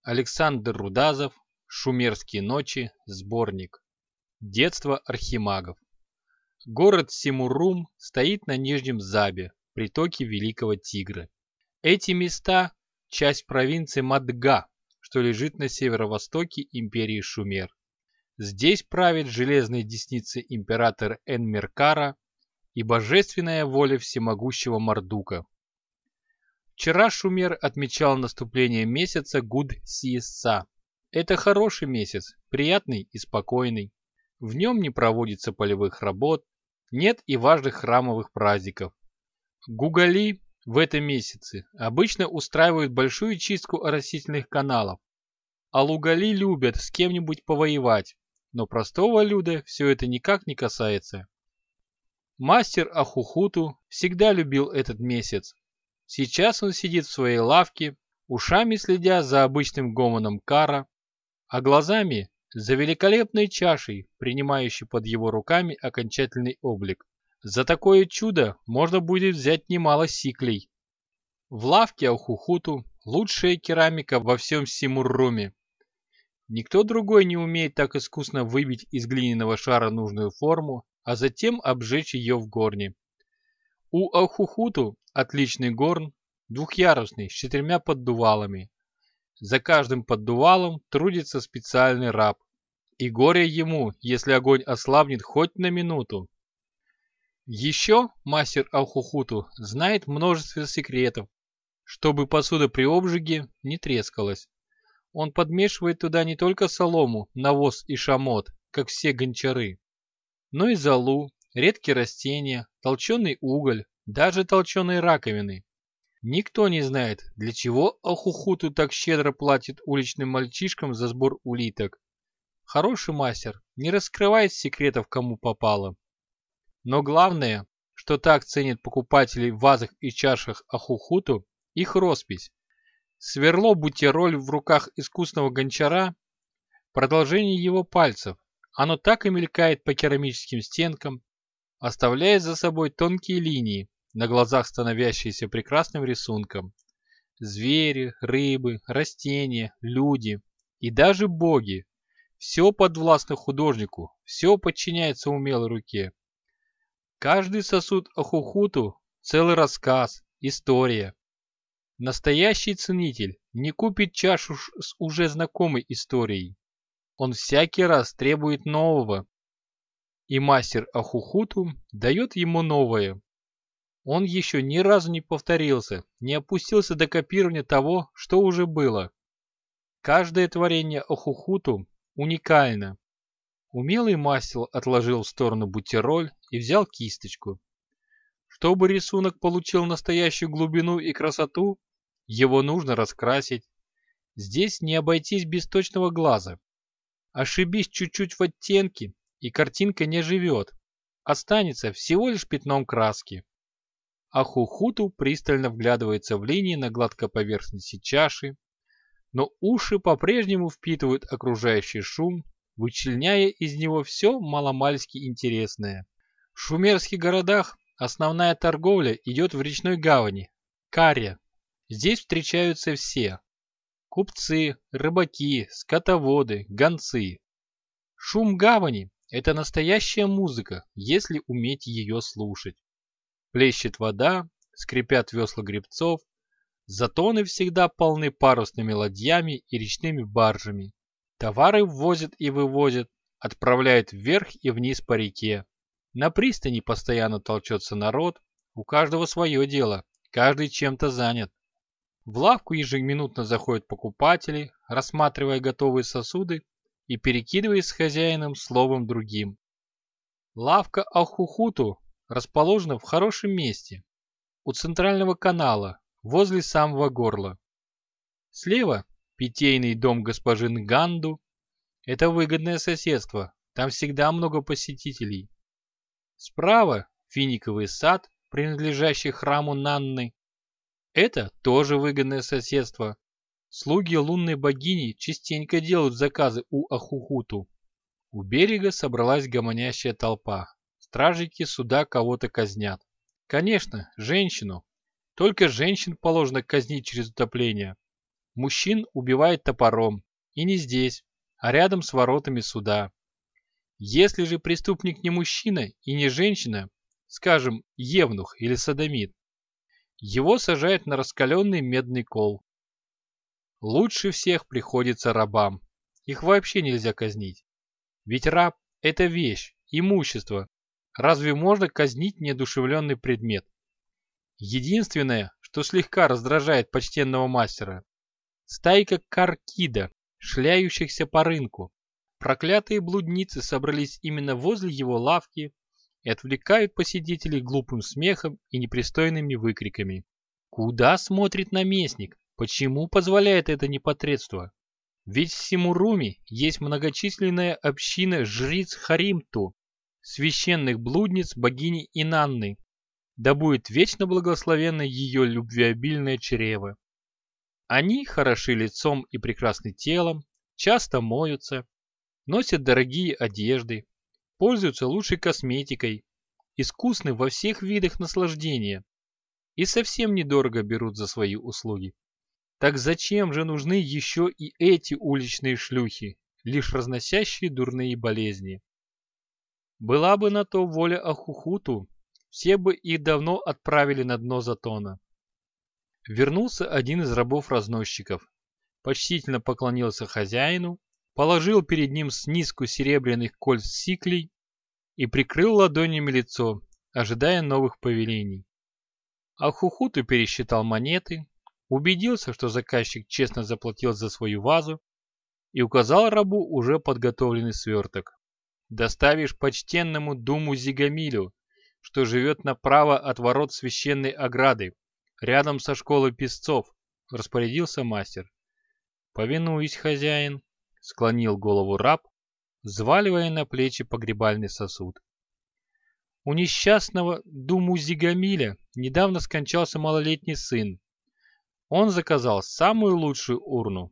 Александр Рудазов. Шумерские ночи. Сборник. Детство архимагов. Город Симуррум стоит на Нижнем Забе, притоке Великого Тигра. Эти места – часть провинции Мадга, что лежит на северо-востоке империи Шумер. Здесь правит железной десницей император Энмеркара и божественная воля всемогущего Мардука. Вчера Шумер отмечал наступление месяца Гуд-Сиесса. Это хороший месяц, приятный и спокойный. В нем не проводится полевых работ, нет и важных храмовых праздников. Гугали в этом месяце обычно устраивают большую чистку оросительных каналов, а лугали любят с кем-нибудь повоевать, но простого люда все это никак не касается. Мастер Ахухуту всегда любил этот месяц. Сейчас он сидит в своей лавке, ушами следя за обычным гомоном Кара, а глазами за великолепной чашей, принимающей под его руками окончательный облик. За такое чудо можно будет взять немало сиклей. В лавке Ахухуту лучшая керамика во всем Симурруме. Никто другой не умеет так искусно выбить из глиняного шара нужную форму, а затем обжечь ее в горне. У Ахухуту отличный горн, двухъярусный, с 4 поддувалами. За каждым поддувалом трудится специальный раб. И горе ему, если огонь ослабнет хоть на минуту. Еще мастер Ахухуту знает множество секретов, чтобы посуда при обжиге не трескалась. Он подмешивает туда не только солому, навоз и шамот, как все гончары, но и золу, редкие растения, толченый уголь, даже толченые раковины. Никто не знает, для чего Ахухуту так щедро платит уличным мальчишкам за сбор улиток. Хороший мастер не раскрывает секретов кому попало. Но главное, что так ценят покупатели в вазах и чашах Ахухуту, их роспись. Сверло-бутероль в руках искусного гончара – продолжение его пальцев. Оно так и мелькает по керамическим стенкам, оставляя за собой тонкие линии, на глазах становящиеся прекрасным рисунком. Звери, рыбы, растения, люди и даже боги – все подвластно художнику, все подчиняется умелой руке. Каждый сосуд Ахухуту – целый рассказ, история. Настоящий ценитель не купит чашу с уже знакомой историей. Он всякий раз требует нового. И мастер Ахухуту дает ему новое. Он еще ни разу не повторился, не опустился до копирования того, что уже было. Каждое творение Ахухуту уникально. Умелый мастер отложил в сторону бутероль и взял кисточку. Чтобы рисунок получил настоящую глубину и красоту, его нужно раскрасить. Здесь не обойтись без точного глаза. Ошибись чуть-чуть в оттенке, и картинка не живет. Останется всего лишь пятном краски. Ахухуту пристально вглядывается в линии на гладкой поверхности чаши, но уши по-прежнему впитывают окружающий шум, вычленяя из него все маломальски интересное. В шумерских городах основная торговля идет в речной гавани – Каре. Здесь встречаются все – купцы, рыбаки, скотоводы, гонцы. Шум гавани – это настоящая музыка, если уметь ее слушать. Плещет вода, скрипят весла гребцов, затоны всегда полны парусными ладьями и речными баржами. Товары ввозят и вывозят, отправляют вверх и вниз по реке. На пристани постоянно толчется народ, у каждого свое дело, каждый чем-то занят. В лавку ежеминутно заходят покупатели, рассматривая готовые сосуды и перекидываясь с хозяином словом другим. Лавка Ахухуту расположена в хорошем месте, у центрального канала, возле самого горла. Слева питейный дом госпожи Нганду. Это выгодное соседство, там всегда много посетителей. Справа финиковый сад, принадлежащий храму Нанны. Это тоже выгодное соседство. Слуги лунной богини частенько делают заказы у Ахухуту. У берега собралась гомонящая толпа. Стражники суда кого-то казнят. Конечно, женщину. Только женщин положено казнить через утопление. Мужчин убивает топором, и не здесь, а рядом с воротами суда. Если же преступник не мужчина и не женщина, скажем, евнух или содомит, его сажают на раскаленный медный кол. Лучше всех приходится рабам. Их вообще нельзя казнить. Ведь раб – это вещь, имущество. Разве можно казнить неодушевленный предмет? Единственное, что слегка раздражает почтенного мастера – стайка каркида, шляющихся по рынку. Проклятые блудницы собрались именно возле его лавки и отвлекают посетителей глупым смехом и непристойными выкриками. Куда смотрит наместник? Почему позволяет это непотребство? Ведь в Симуруме есть многочисленная община жриц Харимту, священных блудниц богини Инанны. Да будет вечно благословенно ее любвеобильное чрево. Они хороши лицом и прекрасны телом, часто моются, носят дорогие одежды, пользуются лучшей косметикой, искусны во всех видах наслаждения и совсем недорого берут за свои услуги. Так зачем же нужны еще и эти уличные шлюхи, лишь разносящие дурные болезни? Была бы на то воля Ахухуту, все бы их давно отправили на дно Затона. Вернулся один из рабов-разносчиков, почтительно поклонился хозяину, положил перед ним снизку серебряных кольц сиклей и прикрыл ладонями лицо, ожидая новых повелений. Ахухуту пересчитал монеты, убедился, что заказчик честно заплатил за свою вазу и указал рабу уже подготовленный сверток. «Доставишь почтенному Думу Зигамилю, что живет направо от ворот священной ограды, рядом со школой песцов», — распорядился мастер. «Повинуюсь, хозяин», — склонил голову раб, взваливая на плечи погребальный сосуд. У несчастного Думу Зигамиля недавно скончался малолетний сын. Он заказал самую лучшую урну.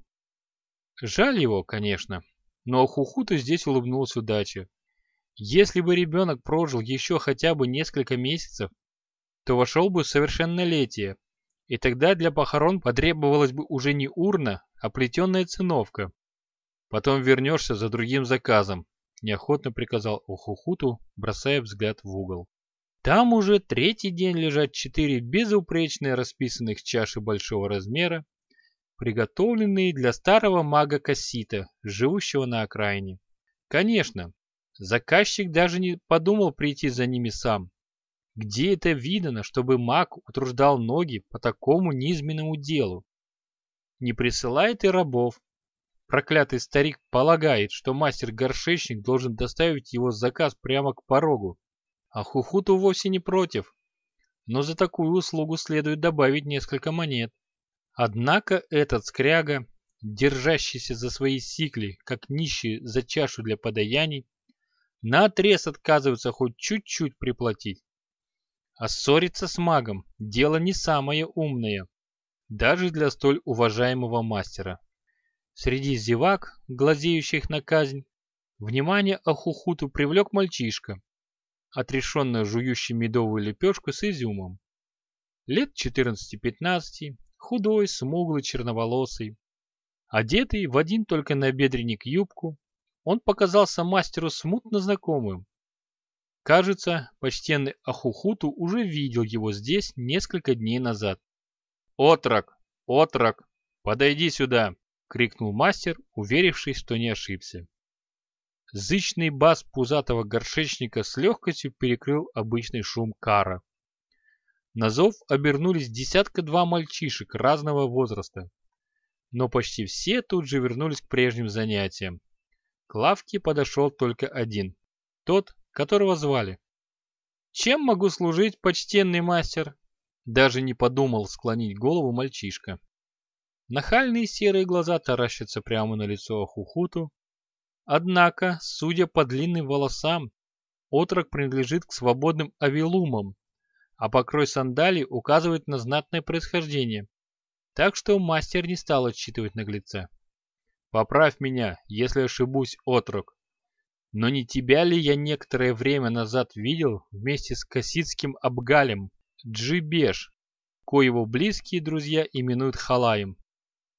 Жаль его, конечно, но Ахухуту здесь улыбнулся удаче. Если бы ребенок прожил еще хотя бы несколько месяцев, то вошел бы в совершеннолетие, и тогда для похорон потребовалась бы уже не урна, а плетеная циновка. Потом вернешься за другим заказом, неохотно приказал Ахухуту, бросая взгляд в угол. Там уже третий день лежат 4 безупречные расписанных чаши большого размера, приготовленные для старого мага Кассита, живущего на окраине. Конечно, заказчик даже не подумал прийти за ними сам. Где это видано, чтобы маг утруждал ноги по такому низменному делу? Не присылает и рабов. Проклятый старик полагает, что мастер-горшечник должен доставить его заказ прямо к порогу. А Хухуту вовсе не против, но за такую услугу следует добавить несколько монет. Однако этот скряга, держащийся за свои сикли, как нищий за чашу для подаяний, наотрез отказывается хоть чуть-чуть приплатить. А ссориться с магом – дело не самое умное, даже для столь уважаемого мастера. Среди зевак, глазеющих на казнь, внимание Ахухуту привлек мальчишка, отрешенно жующий медовую лепешку с изюмом. Лет 14-15, худой, смуглый, черноволосый. Одетый в один только набедренник юбку, он показался мастеру смутно знакомым. Кажется, почтенный Ахухуту уже видел его здесь несколько дней назад. «Отрок! Отрок! Подойди сюда!» — крикнул мастер, уверившись, что не ошибся. Зычный бас пузатого горшечника с легкостью перекрыл обычный шум кара. На зов обернулись десятка-два мальчишек разного возраста, но почти все тут же вернулись к прежним занятиям. К лавке подошел только один, тот, которого звали. «Чем могу служить, почтенный мастер?» Даже не подумал склонить голову мальчишка. Нахальные серые глаза таращатся прямо на лицо Ахухуту. Однако, судя по длинным волосам, отрок принадлежит к свободным авилумам, а покрой сандалий указывает на знатное происхождение, так что мастер не стал отчитывать наглеца. «Поправь меня, если ошибусь, отрок. Но не тебя ли я некоторое время назад видел вместе с касситским абгалем Джибеш, коего близкие друзья именуют Халаем?»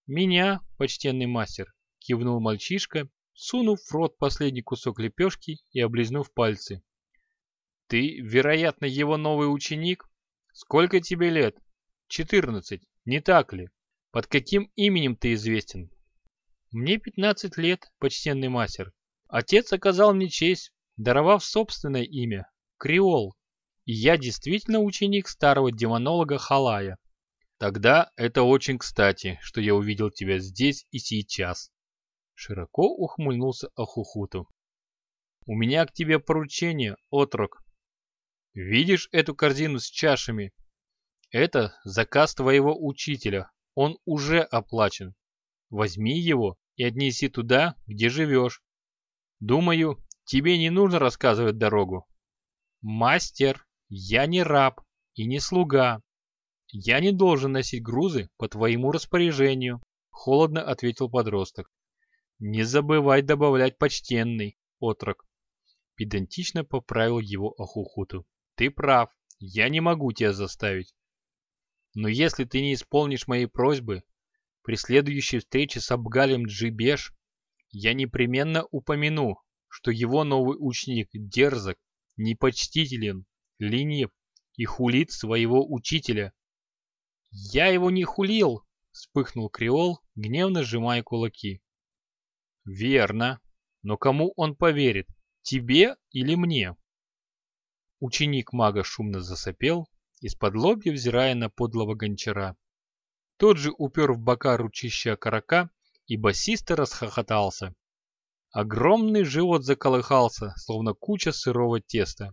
Меня, почтенный мастер, кивнул мальчишка, сунув в рот последний кусок лепешки и облизнув пальцы. Ты, вероятно, его новый ученик? Сколько тебе лет? 14, не так ли? Под каким именем ты известен? Мне 15 лет, почтенный мастер. Отец оказал мне честь, даровав собственное имя – Креол. И я действительно ученик старого демонолога Халая. Тогда это очень кстати, что я увидел тебя здесь и сейчас. Широко ухмыльнулся Ахухуту. У меня к тебе поручение, отрок. Видишь эту корзину с чашами? Это заказ твоего учителя. Он уже оплачен. Возьми его и отнеси туда, где живешь. Думаю, тебе не нужно рассказывать дорогу. Мастер, я не раб и не слуга. Я не должен носить грузы по твоему распоряжению, холодно ответил подросток. Не забывай добавлять почтенный, отрок. Педантично поправил его Ахухуту. Ты прав, я не могу тебя заставить. Но если ты не исполнишь моей просьбы, при следующей встрече с Абгалем Джибеш я непременно упомяну, что его новый ученик дерзок, непочтителен, ленив и хулит своего учителя. «Я его не хулил!» — вспыхнул Креол, гневно сжимая кулаки. «Верно. Но кому он поверит, тебе или мне?» Ученик мага шумно засопел, из-под лобья взирая на подлого гончара. Тот же упер в бока ручища окорока и басисто расхохотался. Огромный живот заколыхался, словно куча сырого теста.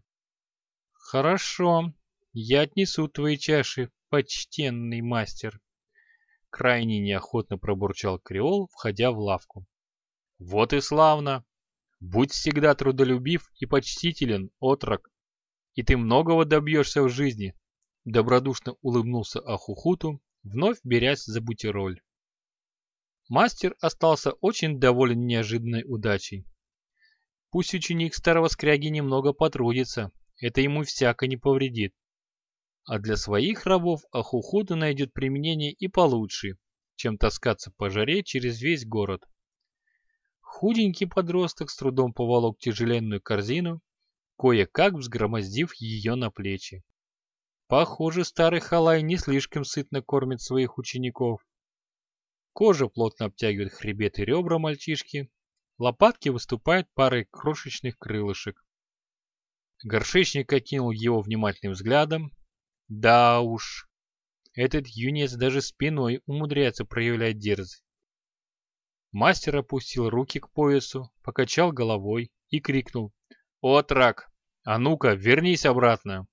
«Хорошо, я отнесу твои чаши, почтенный мастер», — крайне неохотно пробурчал Креол, входя в лавку. «Вот и славно! Будь всегда трудолюбив и почтителен, отрок, и ты многого добьешься в жизни», — добродушно улыбнулся Ахухуту, вновь берясь за бутероль. Мастер остался очень доволен неожиданной удачей. Пусть ученик старого скряги немного потрудится, это ему всяко не повредит. А для своих рабов Ахухуту найдет применение и получше, чем таскаться по жаре через весь город. Худенький подросток с трудом поволок тяжеленную корзину, кое-как взгромоздив ее на плечи. Похоже, старый Халай не слишком сытно кормит своих учеников. Кожа плотно обтягивает хребет и ребра мальчишки, лопатки выступают парой крошечных крылышек. Горшечник окинул его внимательным взглядом. Да уж, этот юнец даже спиной умудряется проявлять дерзость. Мастер опустил руки к поясу, покачал головой и крикнул: «Отрок, а ну-ка, вернись обратно!»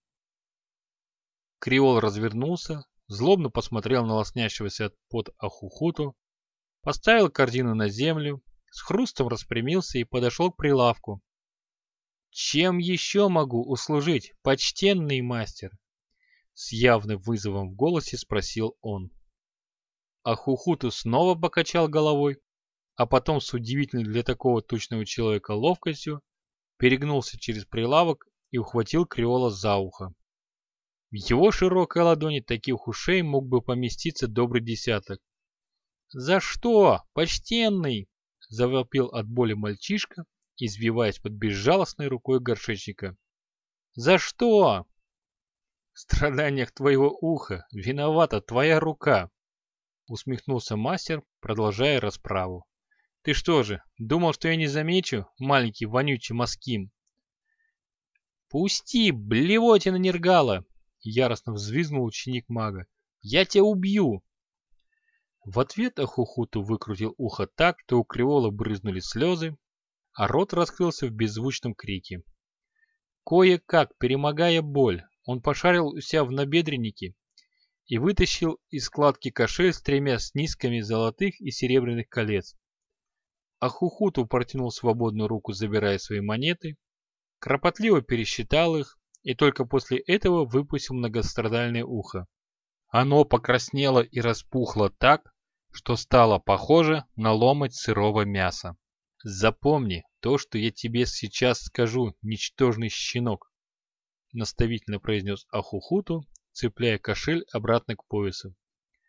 Креол развернулся, злобно посмотрел на лоснящегося от пота Ахухуту, поставил корзину на землю, с хрустом распрямился и подошел к прилавку. «Чем еще могу услужить, почтенный мастер?» С явным вызовом в голосе спросил он. Ахухуту снова покачал головой, а потом с удивительной для такого точного человека ловкостью перегнулся через прилавок и ухватил Креола за ухо. В его широкой ладони таких ушей мог бы поместиться добрый десяток. «За что, почтенный?» — завопил от боли мальчишка, извиваясь под безжалостной рукой горшечника. «За что?» «В страданиях твоего уха виновата твоя рука», — усмехнулся мастер, продолжая расправу. «Ты что же, думал, что я не замечу, маленький вонючий моским?» «Пусти, блевотина Нергала!» — яростно взвизгнул ученик мага. «Я тебя убью!» В ответ Ахухуту выкрутил ухо так, что у Креола брызнули слезы, а рот раскрылся в беззвучном крике. Кое-как, перемогая боль, он пошарил у себя в набедреннике и вытащил из складки кошель с 3 снизками золотых и серебряных колец. Ахухуту протянул свободную руку, забирая свои монеты, кропотливо пересчитал их и только после этого выпустил многострадальное ухо. Оно покраснело и распухло так, что стало похоже на ломоть сырого мяса. «Запомни то, что я тебе сейчас скажу, ничтожный щенок», наставительно произнес Ахухуту, цепляя кошель обратно к поясу.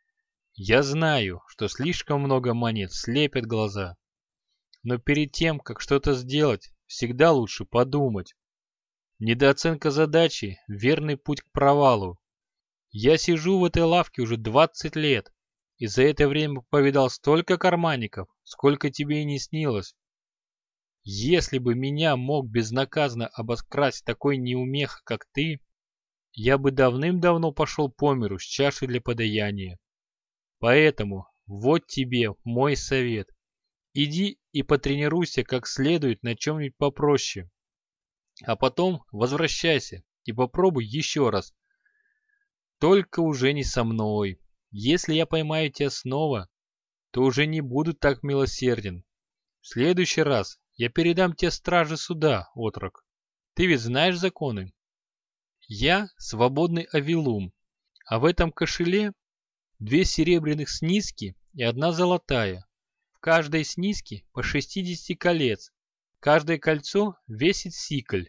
Я знаю, что слишком много монет слепят глаза. Но перед тем, как что-то сделать, всегда лучше подумать. Недооценка задачи – верный путь к провалу. Я сижу в этой лавке уже 20 лет, и за это время повидал столько карманников, сколько тебе и не снилось. Если бы меня мог безнаказанно обоскрасть такой неумеха, как ты, я бы давным-давно пошел по миру с чашей для подаяния. Поэтому вот тебе мой совет. Иди и потренируйся как следует на чем-нибудь попроще. А потом возвращайся и попробуй еще раз. Только уже не со мной. Если я поймаю тебя снова, то уже не буду так милосерден. В следующий раз я передам тебе стражи суда, отрок. Ты ведь знаешь законы? Я свободный авилум, а в этом кошеле 2 серебряных снизки и 1 золотая. В каждой снизке по 60 колец. Каждое кольцо весит сикль.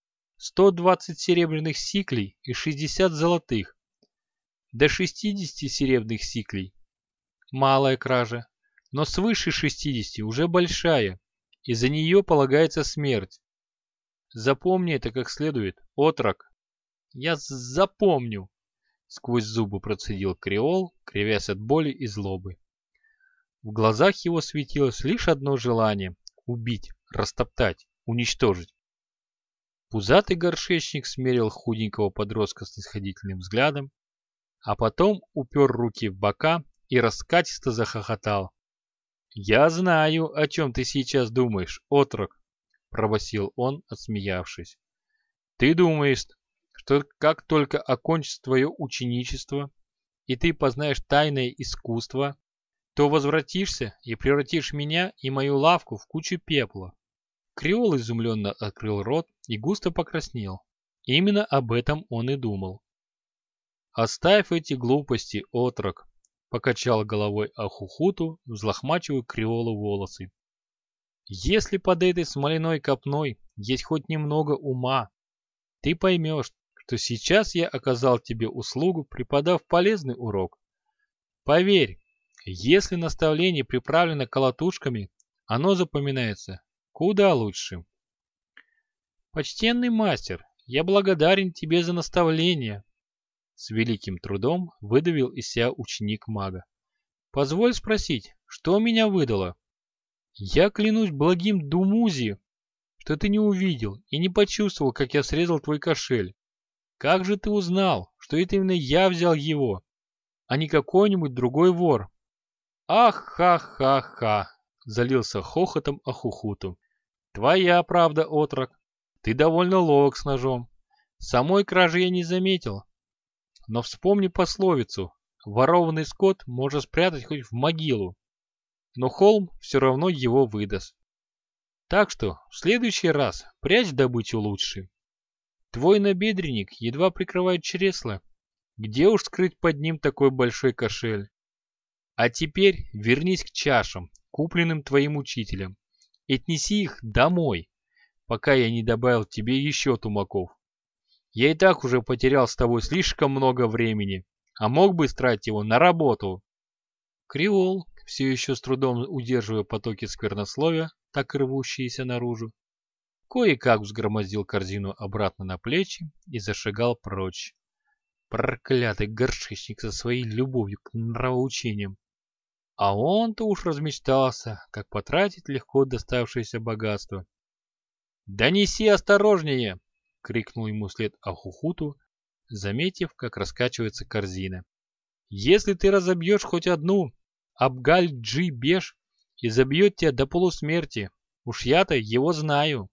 120 серебряных сиклей и 60 золотых. До 60 серебряных сиклей малая кража, но свыше 60 уже большая, и за нее полагается смерть. Запомни это как следует, отрок. Я запомню, сквозь зубы процедил Креол, кривясь от боли и злобы. В глазах его светилось лишь одно желание — убить, растоптать, уничтожить. Пузатый горшечник смерил худенького подростка снисходительным взглядом, а потом упер руки в бока и раскатисто захохотал. «Я знаю, о чем ты сейчас думаешь, отрок», — пробасил он, отсмеявшись. «Ты думаешь, что как только окончится твое ученичество, и ты познаешь тайное искусство, то возвратишься и превратишь меня и мою лавку в кучу пепла». Креол изумленно открыл рот и густо покраснел. Именно об этом он и думал. «Оставь эти глупости, отрок», — покачал головой Ахухуту, взлохмачивая Креолу волосы. «Если под этой смоляной копной есть хоть немного ума, ты поймешь, что сейчас я оказал тебе услугу, преподав полезный урок. Поверь, если наставление приправлено колотушками, оно запоминается куда лучше». «Почтенный мастер, я благодарен тебе за наставление», — с великим трудом выдавил из себя ученик мага. «Позволь спросить, что меня выдало? Я клянусь благим Думузи, что ты не увидел и не почувствовал, как я срезал твой кошель. Как же ты узнал, что это именно я взял его, а не какой-нибудь другой вор?» «Ах-ха-ха-ха!» — залился хохотом Ахухуту. «Твоя правда, отрок. Ты довольно ловок с ножом. Самой кражи я не заметил. Но вспомни пословицу: ворованный скот можно спрятать хоть в могилу, но холм все равно его выдаст. Так что в следующий раз прячь добычу лучше. Твой набедренник едва прикрывает чресло. Где уж скрыть под ним такой большой кошель? А теперь вернись к чашам, купленным твоим учителем, и отнеси их домой, пока я не добавил тебе еще тумаков. Я и так уже потерял с тобой слишком много времени, а мог бы истратить его на работу». Креол, все еще с трудом удерживая потоки сквернословия, так и рвущиеся наружу, кое-как взгромоздил корзину обратно на плечи и зашагал прочь. Проклятый горшечник со своей любовью к нравоучениям. А он-то уж размечтался, как потратить легко доставшееся богатство. «Да неси осторожнее!» — крикнул ему вслед Ахухуту, заметив, как раскачивается корзина. «Если ты разобьешь хоть одну, Абгаль-Джи-Беш и забьет тебя до полусмерти. Уж я-то его знаю».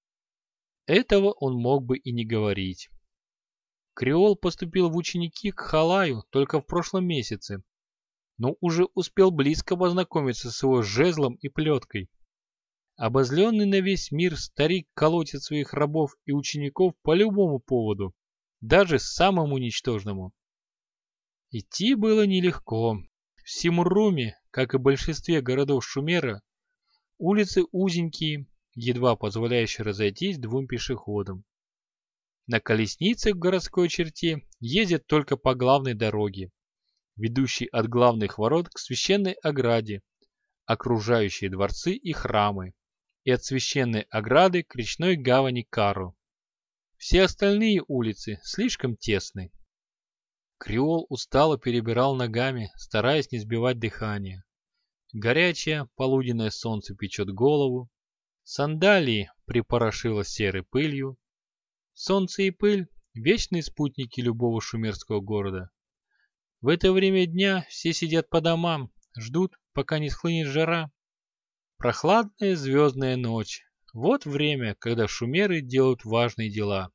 Этого он мог бы и не говорить. Креол поступил в ученики к Халаю только в прошлом месяце, но уже успел близко познакомиться с его жезлом и плеткой. Обозленный на весь мир старик колотит своих рабов и учеников по любому поводу, даже самому ничтожному. Идти было нелегко. В Симурруме, как и в большинстве городов Шумера, улицы узенькие, едва позволяющие разойтись 2 пешеходам. На колесницах в городской черте ездят только по главной дороге. ведущий от главных ворот к священной ограде, окружающей дворцы и храмы, и от священной ограды к речной гавани Каро. Все остальные улицы слишком тесны. Креол устало перебирал ногами, стараясь не сбивать дыхание. Горячее полуденное солнце печет голову, сандалии припорошило серой пылью. Солнце и пыль – вечные спутники любого шумерского города. В это время дня все сидят по домам, ждут, пока не схлынет жара. Прохладная звездная ночь – вот время, когда шумеры делают важные дела.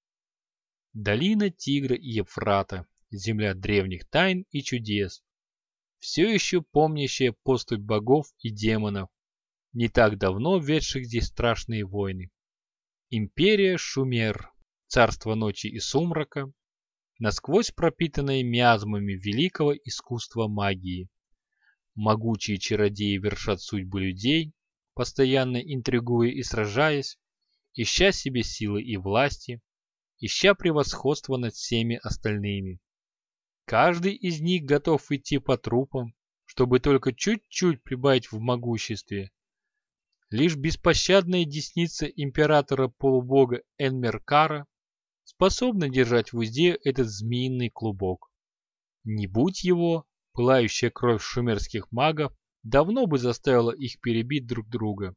Долина Тигра и Евфрата, земля древних тайн и чудес, все еще помнящая поступь богов и демонов, не так давно ведших здесь страшные войны. Империя Шумер, царство ночи и сумрака, насквозь пропитанное миазмами великого искусства магии. Могучие чародеи вершат судьбы людей, постоянно интригуя и сражаясь, ища себе силы и власти, ища превосходства над всеми остальными. Каждый из них готов идти по трупам, чтобы только чуть-чуть прибавить в могуществе. Лишь беспощадная десница императора-полубога Энмеркара способна держать в узде этот змеиный клубок. Не будь его, пылающая кровь шумерских магов давно бы заставила их перебить друг друга.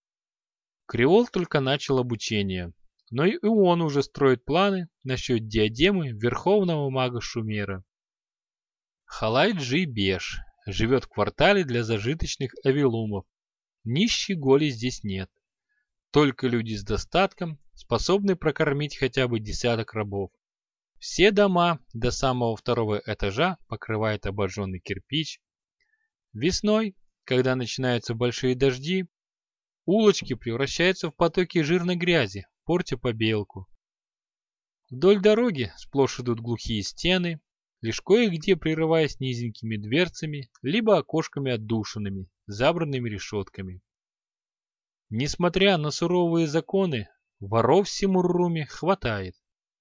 Креол только начал обучение, но и он уже строит планы насчет диадемы верховного мага Шумера. Халай-Джи Беш живет в квартале для зажиточных авилумов. Нищей голи здесь нет. Только люди с достатком способны прокормить хотя бы десяток рабов. Все дома до самого второго этажа покрывает обожженный кирпич. Весной, когда начинаются большие дожди, улочки превращаются в потоки жирной грязи, портя побелку. Вдоль дороги сплошь идут глухие стены, лишь кое-где прерываясь низенькими дверцами, либо окошками-отдушинами, забранными решетками. Несмотря на суровые законы, воров в Симурруме хватает.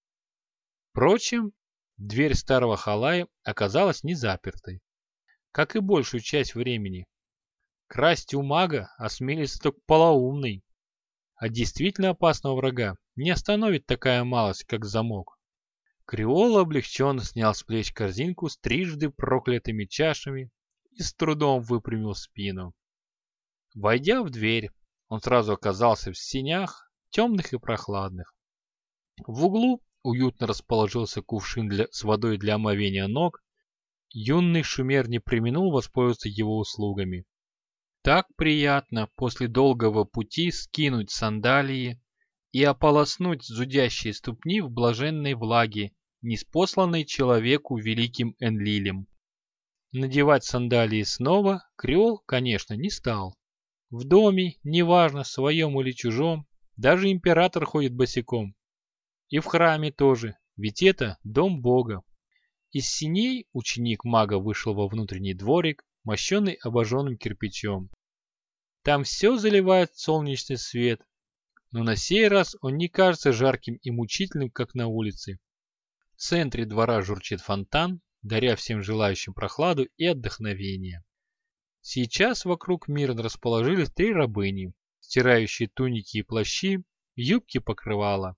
Впрочем, дверь старого халая оказалась не запертой, как и большую часть времени. Красть у мага осмелится только полоумный, а действительно опасного врага не остановит такая малость, как замок. Креол облегченно снял с плеч корзинку с трижды проклятыми чашами и с трудом выпрямил спину. Войдя в дверь, он сразу оказался в сенях, темных и прохладных. В углу уютно расположился кувшин с водой для омовения ног. Юный шумер не преминул воспользоваться его услугами. Так приятно после долгого пути скинуть сандалии и ополоснуть зудящие ступни в блаженной влаге, ниспосланной человеку великим Энлилем. Надевать сандалии снова Креол, конечно, не стал. В доме, неважно, своем или чужом, даже император ходит босиком. И в храме тоже, ведь это дом Бога. Из сеней ученик мага вышел во внутренний дворик, мощенный обожженным кирпичом. Там все заливает солнечный свет, но на сей раз он не кажется жарким и мучительным, как на улице. В центре двора журчит фонтан, даря всем желающим прохладу и отдохновение. Сейчас вокруг мирно расположились 3 рабыни, стирающие туники и плащи, юбки покрывала.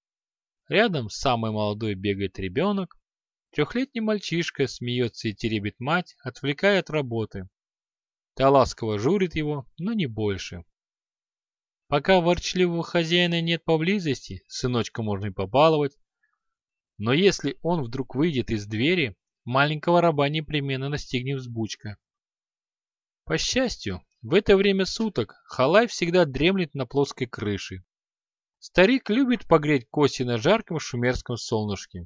Рядом самый молодой бегает ребенок, 3-летний мальчишка смеется и теребит мать, отвлекая от работы. Та ласково журит его, но не больше. Пока ворчливого хозяина нет поблизости, сыночка можно и побаловать. Но если он вдруг выйдет из двери, маленького раба непременно настигнет взбучка. По счастью, в это время суток халай всегда дремлет на плоской крыше. Старик любит погреть кости на жарком шумерском солнышке.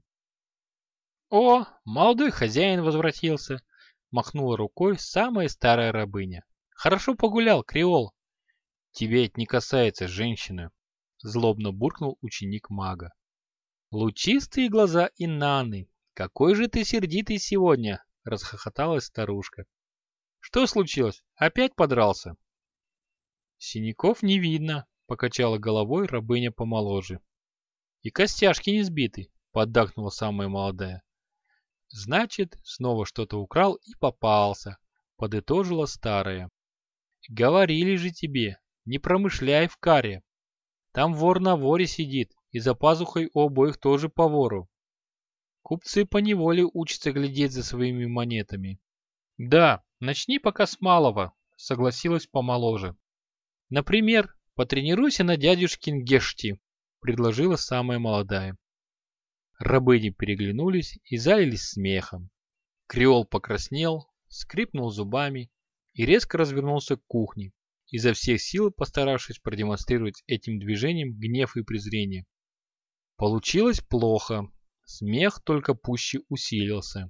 «О, молодой хозяин возвратился!» — махнула рукой самая старая рабыня. «Хорошо погулял, Креол!» «Тебе это не касается, женщина!» — злобно буркнул ученик мага. «Лучистые глаза Инанны! Какой же ты сердитый сегодня!» — расхохоталась старушка. «Что случилось? Опять подрался?» «Синяков не видно», — покачала головой рабыня помоложе. «И костяшки не сбиты», — поддакнула самая молодая. Значит, снова что-то украл и попался, подытожила старая. Говорили же тебе, не промышляй в каре. Там вор на воре сидит, и за пазухой у обоих тоже по вору. Купцы поневоле учатся глядеть за своими монетами. Да, начни пока с малого, согласилась помоложе. Например, потренируйся на дядюшкин Гешти, предложила самая молодая. Рабыни переглянулись и залились смехом. Креол покраснел, скрипнул зубами и резко развернулся к кухне, изо всех сил постаравшись продемонстрировать этим движением гнев и презрение. Получилось плохо, смех только пуще усилился.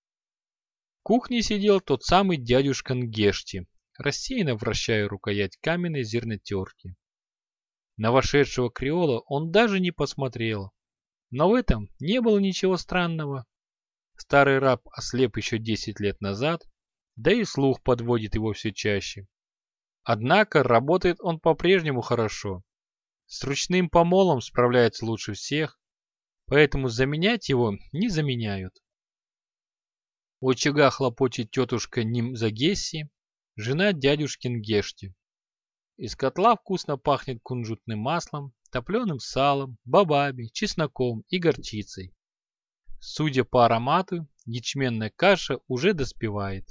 В кухне сидел тот самый дядюшка Нгешти, рассеянно вращая рукоять каменной зернотерки. На вошедшего креола он даже не посмотрел, но в этом не было ничего странного. Старый раб ослеп еще 10 лет назад, да и слух подводит его все чаще. Однако работает он по-прежнему хорошо. С ручным помолом справляется лучше всех, поэтому заменять его не заменяют. У очага хлопочет тетушка Нимзагесси, жена дядюшки Нгешти. Из котла вкусно пахнет кунжутным маслом, топленым салом, бобами, чесноком и горчицей. Судя по аромату, ячменная каша уже доспевает.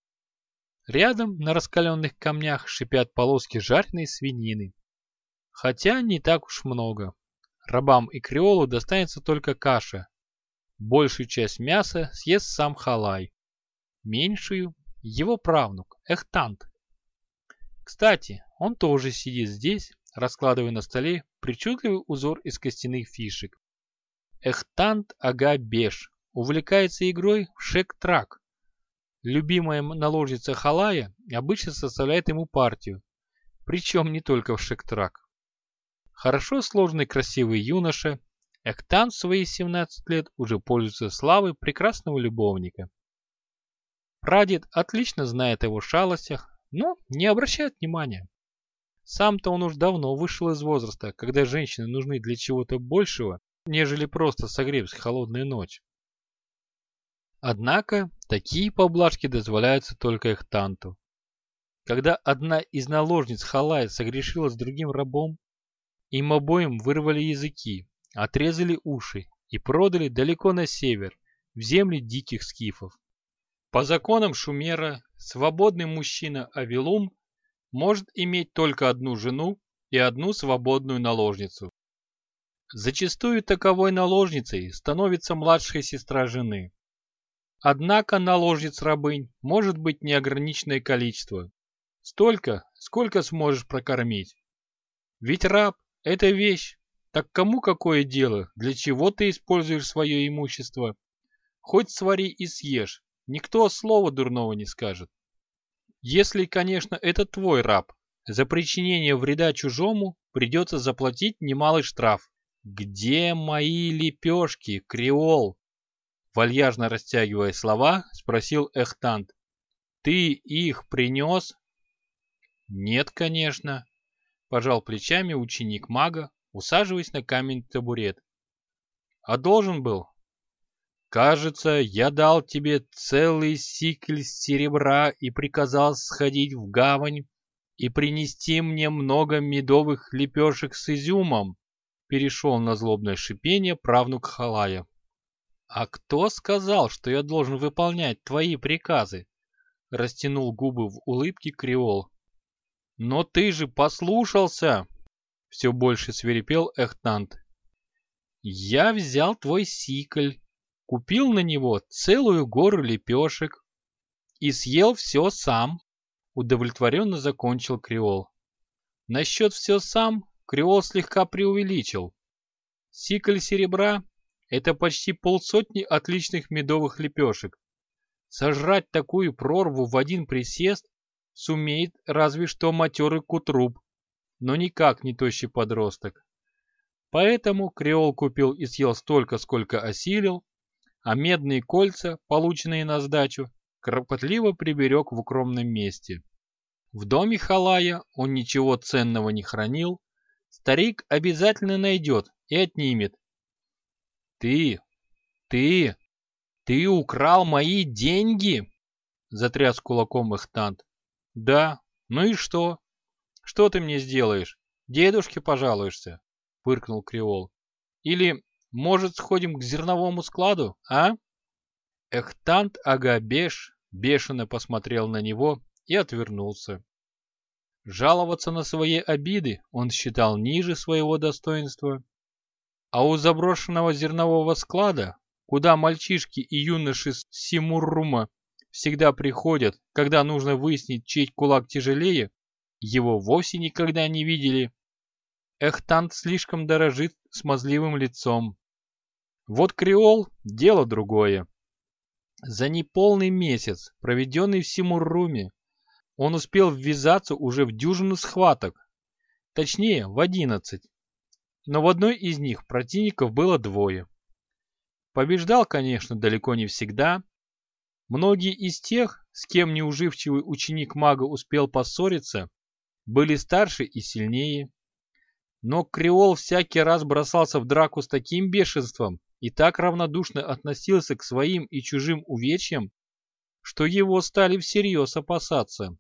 Рядом на раскаленных камнях шипят полоски жареной свинины. Хотя не так уж много. Рабам и креолу достанется только каша. Большую часть мяса съест сам Халай. Меньшую – его правнук Эхтант. Кстати, он тоже сидит здесь, раскладывая на столе причудливый узор из костяных фишек. Эхтант Ага Беш увлекается игрой в шек-трак. Любимая наложница Халая обычно составляет ему партию, причем не только в шек-трак. Хорошо сложенный красивый юноша, Эхтант в свои 17 лет уже пользуется славой прекрасного любовника. Прадед отлично знает о его шалостях, но не обращает внимания. Сам-то он уж давно вышел из возраста, когда женщины нужны для чего-то большего, нежели просто согреть в холодную ночь. Однако такие поблажки дозволяются только Эхтанту. Когда одна из наложниц Халая согрешила с другим рабом, им обоим вырвали языки, отрезали уши и продали далеко на север, в земли диких скифов. По законам Шумера, свободный мужчина Авилум может иметь только одну жену и одну свободную наложницу. Зачастую таковой наложницей становится младшая сестра жены. Однако наложниц-рабынь может быть неограниченное количество. Столько, сколько сможешь прокормить. Ведь раб – это вещь. Так кому какое дело, для чего ты используешь свое имущество? Хоть свари и съешь, никто слова дурного не скажет. Если, конечно, это твой раб. За причинение вреда чужому придется заплатить немалый штраф. «Где мои лепешки, креол?» Вальяжно растягивая слова, спросил Эхтант. «Ты их принес?» «Нет, конечно», – пожал плечами ученик мага, усаживаясь на каменный табурет. «А должен был?» «Кажется, я дал тебе целый сикль серебра и приказал сходить в гавань и принести мне много медовых лепешек с изюмом», – перешел на злобное шипение правнук Халая. «А кто сказал, что я должен выполнять твои приказы?» – растянул губы в улыбке креол. «Но ты же послушался!» – все больше свирепел Эхтант. «Я взял твой сикль, купил на него целую гору лепешек и съел все сам», – удовлетворенно закончил креол. Насчет «все сам» креол слегка преувеличил. Сикль серебра – это почти полсотни отличных медовых лепешек. Сожрать такую прорву в один присест сумеет разве что матерый кутруб, но никак не тощий подросток. Поэтому креол купил и съел столько, сколько осилил, а медные кольца, полученные на сдачу, кропотливо приберег в укромном месте. В доме Халая он ничего ценного не хранил, старик обязательно найдет и отнимет. Ты, «Ты украл мои деньги?» — затряс кулаком Эхтант. «Да, ну и что? Что ты мне сделаешь? Дедушке пожалуешься?» — фыркнул Креол. «Или, может, сходим к зерновому складу, а?» Эхтант Ага-беш бешено посмотрел на него и отвернулся. Жаловаться на свои обиды он считал ниже своего достоинства, а у заброшенного зернового склада, куда мальчишки и юноши с Симуррума всегда приходят, когда нужно выяснить, чей кулак тяжелее, его вовсе никогда не видели. Эхтант слишком дорожит смазливым лицом. Вот Креол – дело другое. За неполный месяц, проведенный в Симурруме, он успел ввязаться уже в дюжину схваток, точнее в 11. Но в одной из них противников было двое. Побеждал, конечно, далеко не всегда. Многие из тех, с кем неуживчивый ученик мага успел поссориться, были старше и сильнее. Но Креол всякий раз бросался в драку с таким бешенством и так равнодушно относился к своим и чужим увечьям, что его стали всерьез опасаться.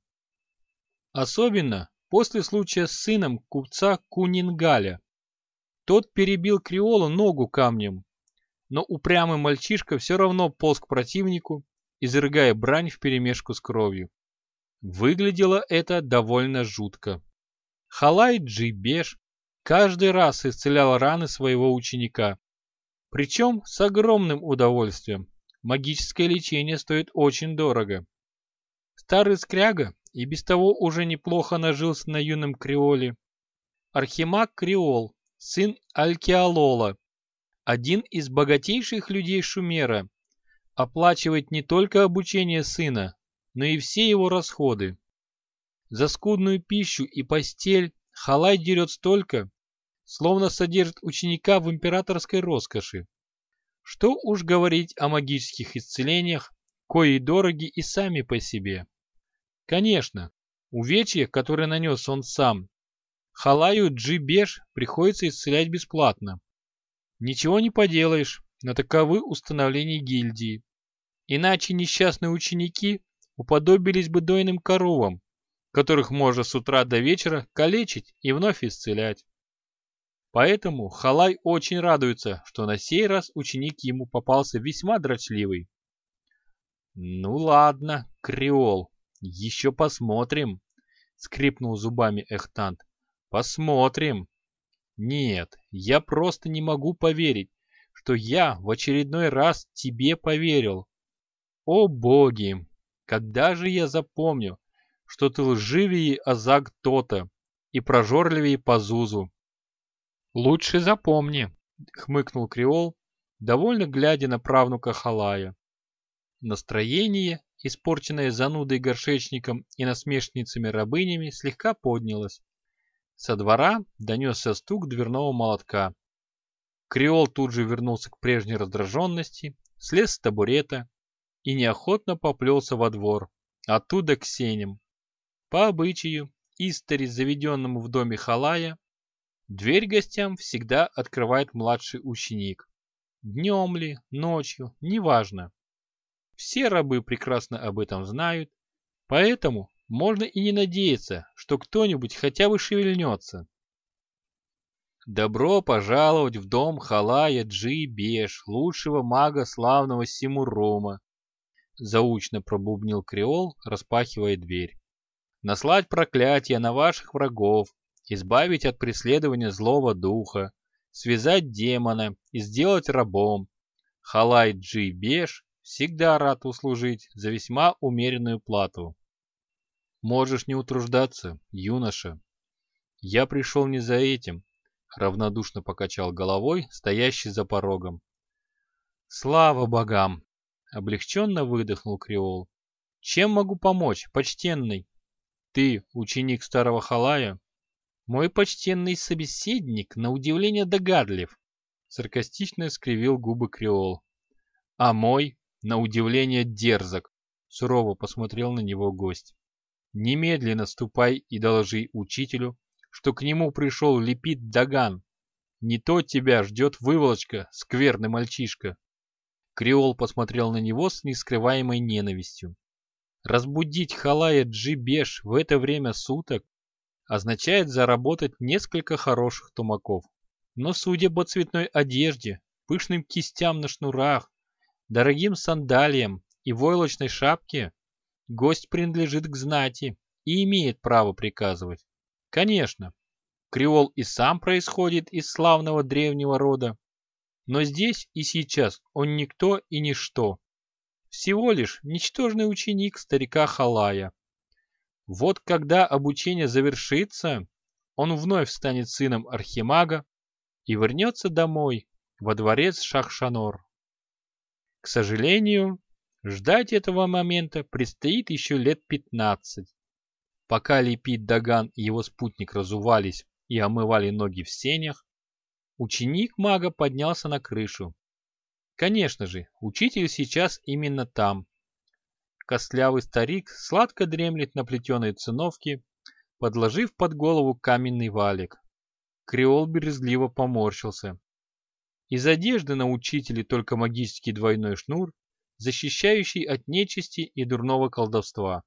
Особенно после случая с сыном купца Кунингаля. Тот перебил Креолу ногу камнем, но упрямый мальчишка все равно полз к противнику, изрыгая брань вперемешку с кровью. Выглядело это довольно жутко. Халай Джи-беш каждый раз исцелял раны своего ученика, причем с огромным удовольствием. Магическое лечение стоит очень дорого. Старый скряга и без того уже неплохо нажился на юном Креоле. Архимаг Креол, сын Алькиалола, один из богатейших людей Шумера, оплачивает не только обучение сына, но и все его расходы. За скудную пищу и постель Халай дерет столько, словно содержит ученика в императорской роскоши. Что уж говорить о магических исцелениях, кои дороги и сами по себе. Конечно, увечья, которые нанес он сам, Халаю Джи-беш приходится исцелять бесплатно. Ничего не поделаешь, но таковы установления гильдии. Иначе несчастные ученики уподобились бы дойным коровам, которых можно с утра до вечера калечить и вновь исцелять. Поэтому Халай очень радуется, что на сей раз ученик ему попался весьма дрочливый. «Ну ладно, Креол, еще посмотрим», — скрипнул зубами Эхтант. «Посмотрим. Нет, я просто не могу поверить, что я в очередной раз тебе поверил. О боги, когда же я запомню, что ты лживее Азаг Тота и прожорливее Пазузу?» «Лучше запомни», — хмыкнул Креол, довольно глядя на правнука Халая. Настроение, испорченное занудой горшечником и насмешницами-рабынями, слегка поднялось. Со двора донесся стук дверного молотка. Креол тут же вернулся к прежней раздраженности, слез с табурета и неохотно поплелся во двор, оттуда к сеням. По обычаю, истори заведенному в доме Халая, дверь гостям всегда открывает младший ученик. Днем ли, ночью, неважно. Все рабы прекрасно об этом знают, поэтому можно и не надеяться, что кто-нибудь хотя бы шевельнется. «Добро пожаловать в дом Халая Джи-беш, лучшего мага славного Симуррума», заучно пробубнил Креол, распахивая дверь. «Наслать проклятие на ваших врагов, избавить от преследования злого духа, связать демона и сделать рабом. Халай Джи-беш всегда рад услужить за весьма умеренную плату». «Можешь не утруждаться, юноша. Я пришел не за этим», — равнодушно покачал головой стоящий за порогом. «Слава богам!» — облегченно выдохнул Креол. «Чем могу помочь, почтенный? Ты ученик старого Халая?» «Мой почтенный собеседник на удивление догадлив», — саркастично скривил губы Креол. «А мой, на удивление, дерзок», — сурово посмотрел на него гость. «Немедленно ступай и доложи учителю, что к нему пришел Лепит Даган. Не то тебя ждет выволочка, скверный мальчишка». Креол посмотрел на него с нескрываемой ненавистью. Разбудить Халая Джи-Беш в это время суток означает заработать несколько хороших тумаков. Но судя по цветной одежде, пышным кистям на шнурах, дорогим сандалиям и войлочной шапке, гость принадлежит к знати и имеет право приказывать. Конечно, Креол и сам происходит из славного древнего рода, но здесь и сейчас он никто и ничто. Всего лишь ничтожный ученик старика Халая. Вот когда обучение завершится, он вновь станет сыном архимага и вернется домой, во дворец Шах-Шанор. К сожалению, ждать этого момента предстоит еще лет 15. Пока Лепит Даган и его спутник разувались и омывали ноги в сенях, ученик мага поднялся на крышу. Конечно же, учитель сейчас именно там. Костлявый старик сладко дремлет на плетеной циновке, подложив под голову каменный валик. Креол брезгливо поморщился. Из одежды на учителе только магический двойной шнур, защищающий от нечисти и дурного колдовства.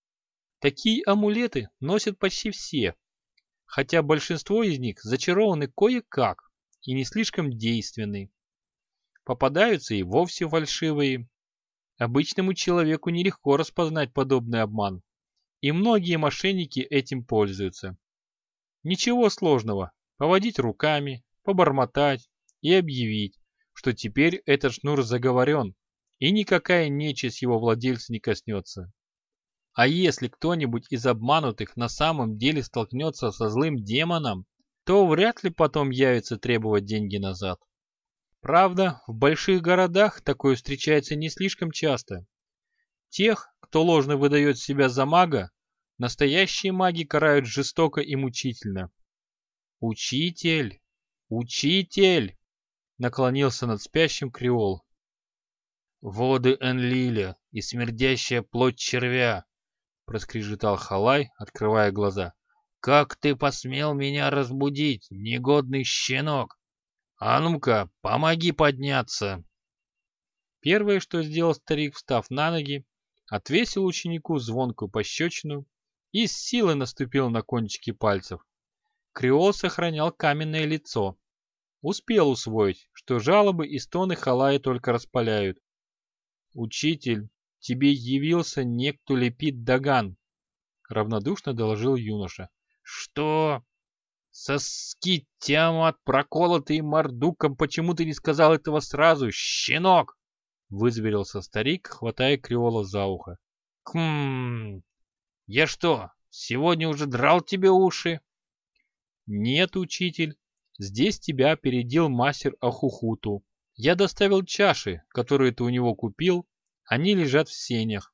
Такие амулеты носят почти все, хотя большинство из них зачарованы кое-как и не слишком действенны. Попадаются и вовсе фальшивые. Обычному человеку нелегко распознать подобный обман, и многие мошенники этим пользуются. Ничего сложного, поводить руками, побормотать и объявить, что теперь этот шнур заговорен, и никакая нечисть его владельца не коснется. А если кто-нибудь из обманутых на самом деле столкнется со злым демоном, то вряд ли потом явится требовать деньги назад. Правда, в больших городах такое встречается не слишком часто. Тех, кто ложно выдает себя за мага, настоящие маги карают жестоко и мучительно. «Учитель! Учитель!» — наклонился над спящим Креол. «Воды Энлиля и смердящая плоть червя!» — проскрежетал Халай, открывая глаза. «Как ты посмел меня разбудить, негодный щенок? А ну-ка, помоги подняться!» Первое, что сделал старик, встав на ноги, отвесил ученику звонкую пощечину и с силой наступил на кончики пальцев. Креол сохранял каменное лицо. Успел усвоить, что жалобы и стоны Халая только распаляют. «Учитель, тебе явился некто Лепит Даган», — равнодушно доложил юноша. «Что? Соски, Тиамат, проколотый мордуком, почему ты не сказал этого сразу, щенок?» — вызверился старик, хватая Креола за ухо. «Хм, я что, сегодня уже драл тебе уши?» «Нет, учитель, здесь тебя опередил мастер Ахухуту. Я доставил чаши, которые ты у него купил, они лежат в сенях».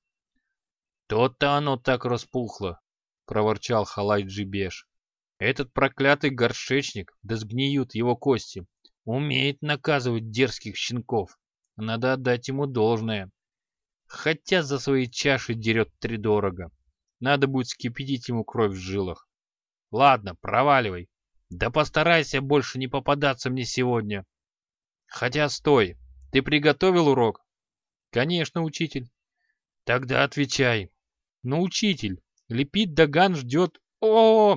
«То-то оно так распухло», — проворчал Халай Джи-Беш. «Этот проклятый горшечник, да сгниют его кости, умеет наказывать дерзких щенков. Надо отдать ему должное. Хотя за свои чаши дерет втридорого. Надо будет скипятить ему кровь в жилах. Ладно, проваливай. Да постарайся больше не попадаться мне сегодня. Хотя стой, ты приготовил урок?» «Конечно, учитель». «Тогда отвечай». «Но, учитель, Лепит Даган ждет...» О!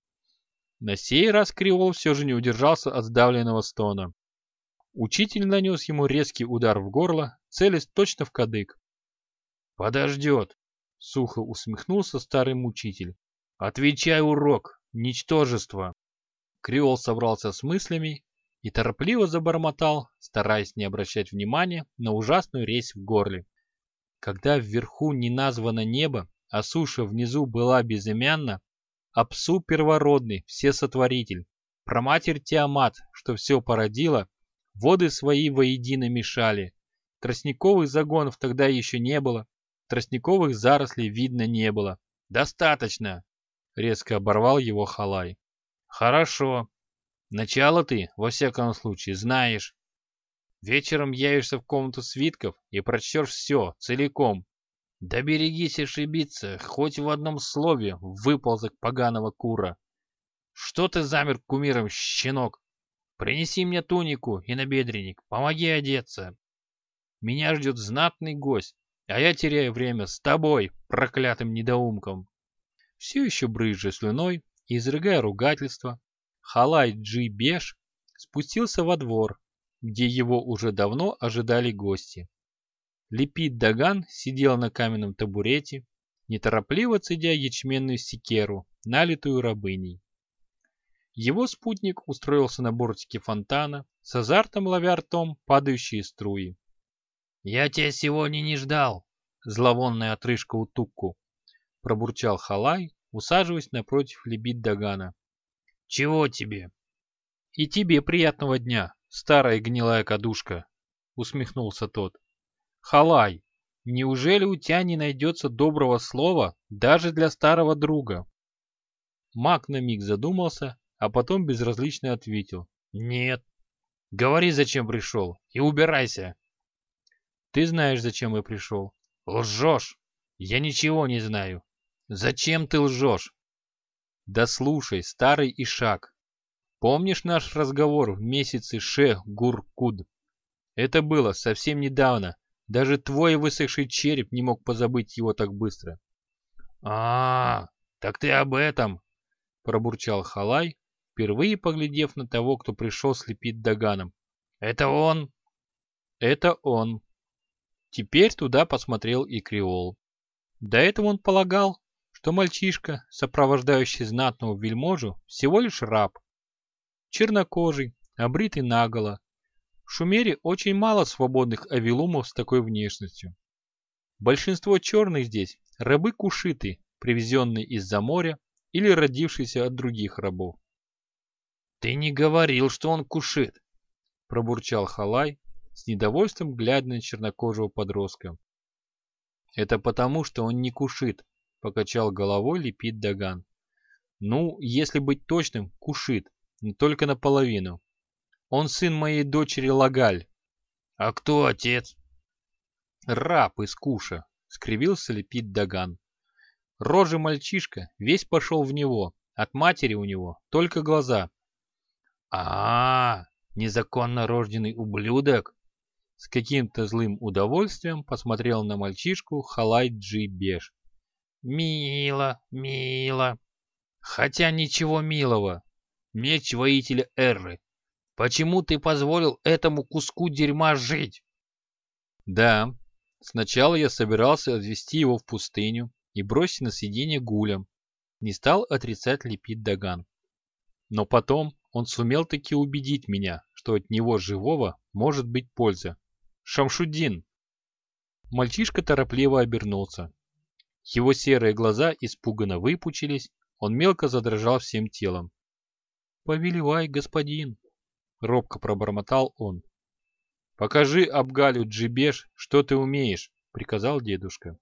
На сей раз Креол все же не удержался от сдавленного стона. Учитель нанес ему резкий удар в горло, целясь точно в кадык. «Подождет», — сухо усмехнулся старый мучитель. «Отвечай, урок, ничтожество». Креол собрался с мыслями и торопливо забормотал, стараясь не обращать внимания на ужасную резь в горле. Когда вверху не названо небо, а суша внизу была безымянна, Апсу первородный, всесотворитель, праматерь Тиамат, что все породила, воды свои воедино мешали. Тростниковых загонов тогда еще не было, тростниковых зарослей видно не было. «Достаточно!» — резко оборвал его Халай. «Хорошо. Начало ты, во всяком случае, знаешь. Вечером явишься в комнату свитков и прочтешь все, целиком. Да берегись ошибиться, хоть в одном слове, выползок поганого кура. Что ты замер кумиром, щенок? Принеси мне тунику и набедренник, помоги одеться». Меня ждет знатный гость, а я теряю время с тобой, проклятым недоумком. Все еще брызжа слюной и изрыгая ругательства, Халай Джи Беш спустился во двор, где его уже давно ожидали гости. Лепит Даган сидел на каменном табурете, неторопливо цедя ячменную секеру, налитую рабыней. Его спутник устроился на бортике фонтана, с азартом ловя ртом падающие струи. «Я тебя сегодня не ждал, зловонная отрыжка утукку», — пробурчал Халай, усаживаясь напротив Лебит Дагана. «Чего тебе?» «И тебе приятного дня, старая гнилая кадушка», — усмехнулся тот. «Халай, неужели у тебя не найдется доброго слова даже для старого друга?» Маг на миг задумался, а потом безразлично ответил. «Нет. Говори, зачем пришел, и убирайся». «Ты знаешь, зачем я пришел». «Лжешь. Я ничего не знаю». «Зачем ты лжешь?» «Да слушай, старый Ишак. Помнишь наш разговор в месяце Ше-Гур-Куд? Это было совсем недавно. Даже твой высохший череп не мог позабыть его так быстро». Так ты об этом», — пробурчал Халай, впервые поглядев на того, кто пришел с Лепит Даганом. «Это он?» «Это он». Теперь туда посмотрел и Креол. До этого он полагал, что мальчишка, сопровождающий знатного вельможу, всего лишь раб. Чернокожий, обритый наголо. В Шумере очень мало свободных авилумов с такой внешностью. Большинство черных здесь – рабы-кушиты, привезенные из-за моря или родившиеся от других рабов. «Ты не говорил, что он кушит!» – пробурчал Халай, с недовольством глядя на чернокожего подростка. «Это потому, что он не кушит», – покачал головой Лепит Даган. «Ну, если быть точным, кушит, но только наполовину. Он сын моей дочери Лагаль». «А кто отец?» «Раб из Куша», — скривился Лепит Даган. «Рожий мальчишка весь пошел в него, от матери у него только глаза». Незаконно рожденный ублюдок!» С каким-то злым удовольствием посмотрел на мальчишку Халай Джи Беш. «Мило, мило. Хотя ничего милого. Меч воителя Эрры. Почему ты позволил этому куску дерьма жить?» «Да, сначала я собирался отвезти его в пустыню и бросить на съедение гулям», — не стал отрицать Лепит Даган. «Но потом он сумел таки убедить меня, что от него живого может быть польза. Шамшуддин!» Мальчишка торопливо обернулся. Его серые глаза испуганно выпучились, он мелко задрожал всем телом. «Повелевай, господин!» — робко пробормотал он. «Покажи Абгалю Джибеш, что ты умеешь», — приказал дедушка.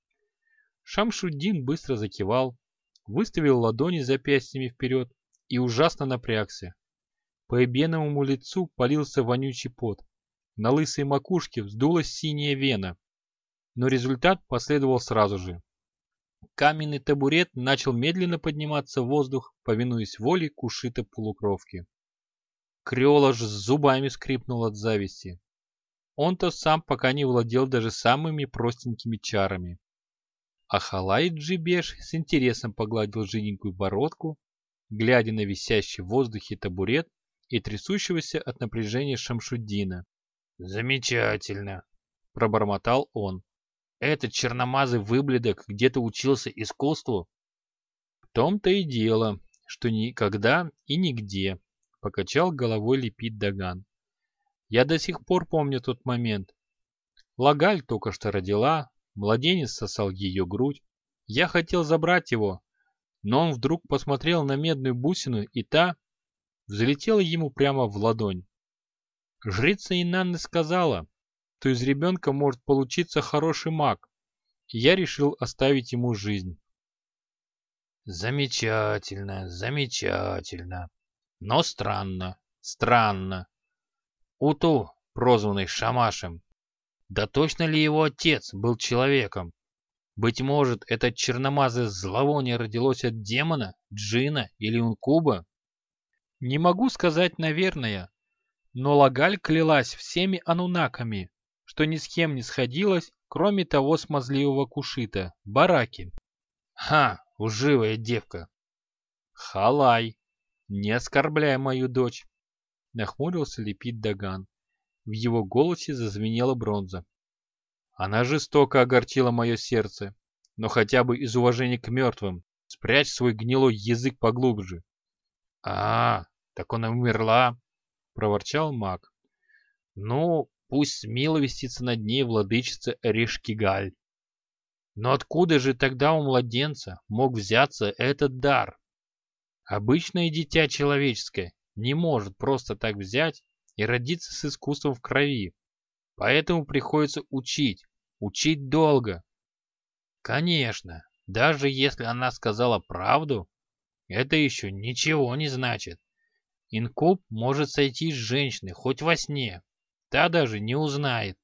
Шамшуддин быстро закивал, выставил ладони запястьями вперед и ужасно напрягся. По эбеновому лицу полился вонючий пот. На лысой макушке вздулась синяя вена. Но результат последовал сразу же. Каменный табурет начал медленно подниматься в воздух, повинуясь воле кушита-полукровки. Креол аж с зубами скрипнул от зависти. Он-то сам пока не владел даже самыми простенькими чарами. А Халай Джибеш с интересом погладил жиденькую бородку, глядя на висящий в воздухе табурет и трясущегося от напряжения Шамшуддина. «Замечательно!» – пробормотал он. «Этот черномазый выблядок где-то учился искусству?» «В том-то и дело, что никогда и нигде», – покачал головой Лепит Даган. «Я до сих пор помню тот момент. Лагаль только что родила, младенец сосал ее грудь. Я хотел забрать его, но он вдруг посмотрел на медную бусину, и та взлетела ему прямо в ладонь. Жрица Инанны сказала, что из ребенка может получиться хороший маг, и я решил оставить ему жизнь». «Замечательно, замечательно. Но странно, странно. Уту, прозванный Шамашем, да точно ли его отец был человеком? Быть может, это черномазое зловоние родилось от демона, джина или инкуба?» «Не могу сказать, наверное, но Лагаль клялась всеми анунаками, что ни с кем не сходилось, кроме того смазливого кушита, Бараки. «Ха, лживая девка!» «Халай, не оскорбляй мою дочь!» Нахмурился Лепит Даган. В его голосе зазвенела бронза. «Она жестоко огорчила мое сердце, но хотя бы из уважения к мертвым спрячь свой гнилой язык поглубже». Так она умерла!» — проворчал маг. «Ну, пусть смилостивится над ней владычица Эрешкигаль. Но откуда же тогда у младенца мог взяться этот дар? Обычное дитя человеческое не может просто так взять и родиться с искусством в крови. Поэтому приходится учить долго. Конечно, даже если она сказала правду, это еще ничего не значит. Инкуб может сойти с женщины хоть во сне. Та даже не узнает.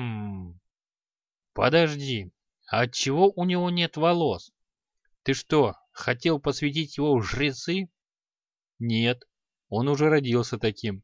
Подожди, а отчего у него нет волос? Ты что, хотел посвятить его в жрецы? Нет, он уже родился таким.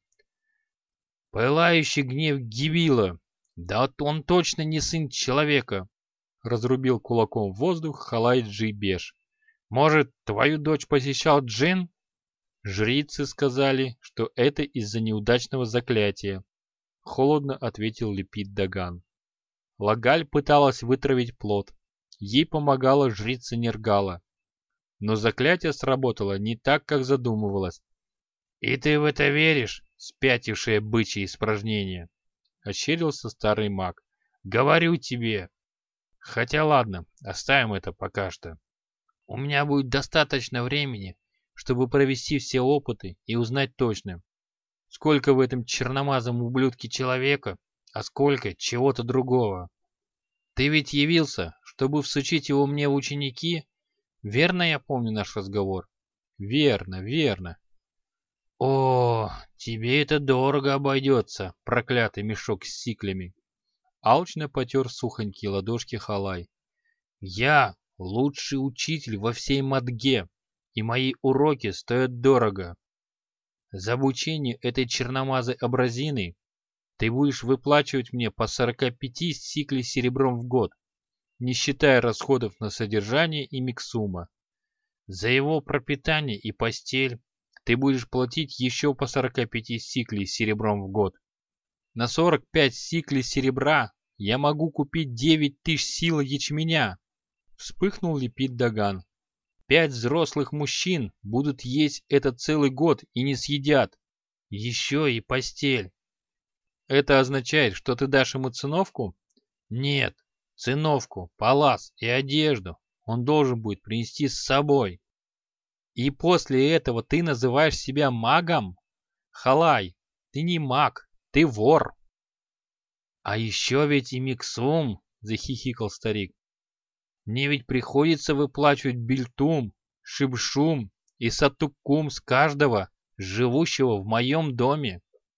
Пылающий гнев Гибила. Да он точно не сын человека. Разрубил кулаком в воздух Халай-Джи Беш. Может, твою дочь посещал джин? Жрицы сказали, что это из-за неудачного заклятия. Холодно ответил Лепит Даган. Лагаль пыталась вытравить плод. Ей помогала жрица Нергала. Но заклятие сработало не так, как задумывалось. «И ты в это веришь, спятившее бычье испражнение?» — ощерился старый маг. «Говорю тебе!» «Хотя ладно, оставим это пока что. У меня будет достаточно времени, чтобы провести все опыты и узнать точно, сколько в этом черномазом ублюдке человека, а сколько чего-то другого. Ты ведь явился, чтобы всучить его мне в ученики? Верно я помню наш разговор?» «Верно, верно». «О, тебе это дорого обойдется, проклятый мешок с сиклями!» Алчно потер сухонькие ладошки Халай. «Я лучший учитель во всей Мадге, и мои уроки стоят дорого. За обучение этой черномазой абразины ты будешь выплачивать мне по 45 сиклей серебром в год, не считая расходов на содержание и миксума. За его пропитание и постель ты будешь платить еще по 45 сиклей серебром в год. На 45 сиклей серебра я могу купить 9000 сил ячменя!» Вспыхнул Лепит Даган. 5 взрослых мужчин будут есть это целый год и не съедят. Еще и постель. Это означает, что ты дашь ему циновку? Нет, циновку, палас и одежду он должен будет принести с собой. И после этого ты называешь себя магом? Халай, ты не маг, ты вор. А еще ведь и миксум, захихикал старик. Мне ведь приходится выплачивать бильтум, шибшум и сатуккум с каждого, живущего в моем доме.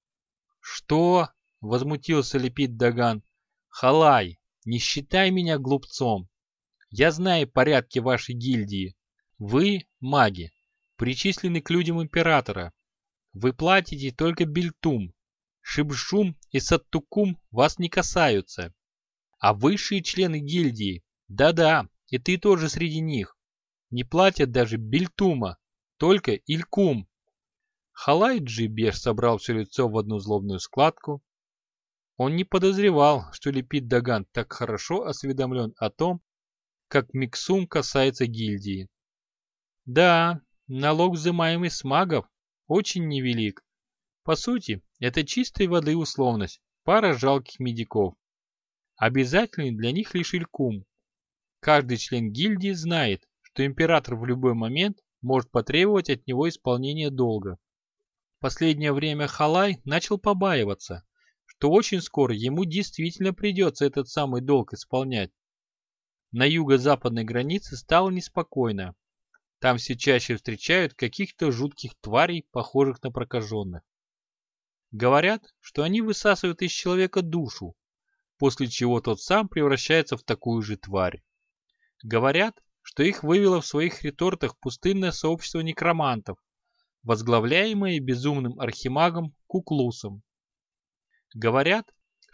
Что? Возмутился Лепит Даган. Халай, не считай меня глупцом. Я знаю порядки вашей гильдии. Вы, маги, причислены к людям императора. Вы платите только бильтум. Шибшум и саттукум вас не касаются. А высшие члены гильдии, да-да, и ты тоже среди них, не платят даже бильтума, только илькум. Халай-Джи Беш собрал все лицо в одну злобную складку. Он не подозревал, что Лепит Даган так хорошо осведомлен о том, как миксум касается гильдии. Да, налог, взимаемый с магов, очень невелик. По сути, это чистой воды условность, пара жалких медиков. Обязательный для них лишь илькум. Каждый член гильдии знает, что император в любой момент может потребовать от него исполнения долга. В последнее время Халай начал побаиваться, что очень скоро ему действительно придется этот самый долг исполнять. На юго-западной границе стало неспокойно. Там все чаще встречают каких-то жутких тварей, похожих на прокаженных. Говорят, что они высасывают из человека душу, после чего тот сам превращается в такую же тварь. Говорят, что их вывело в своих ретортах пустынное сообщество некромантов, возглавляемое безумным архимагом Куклусом. Говорят,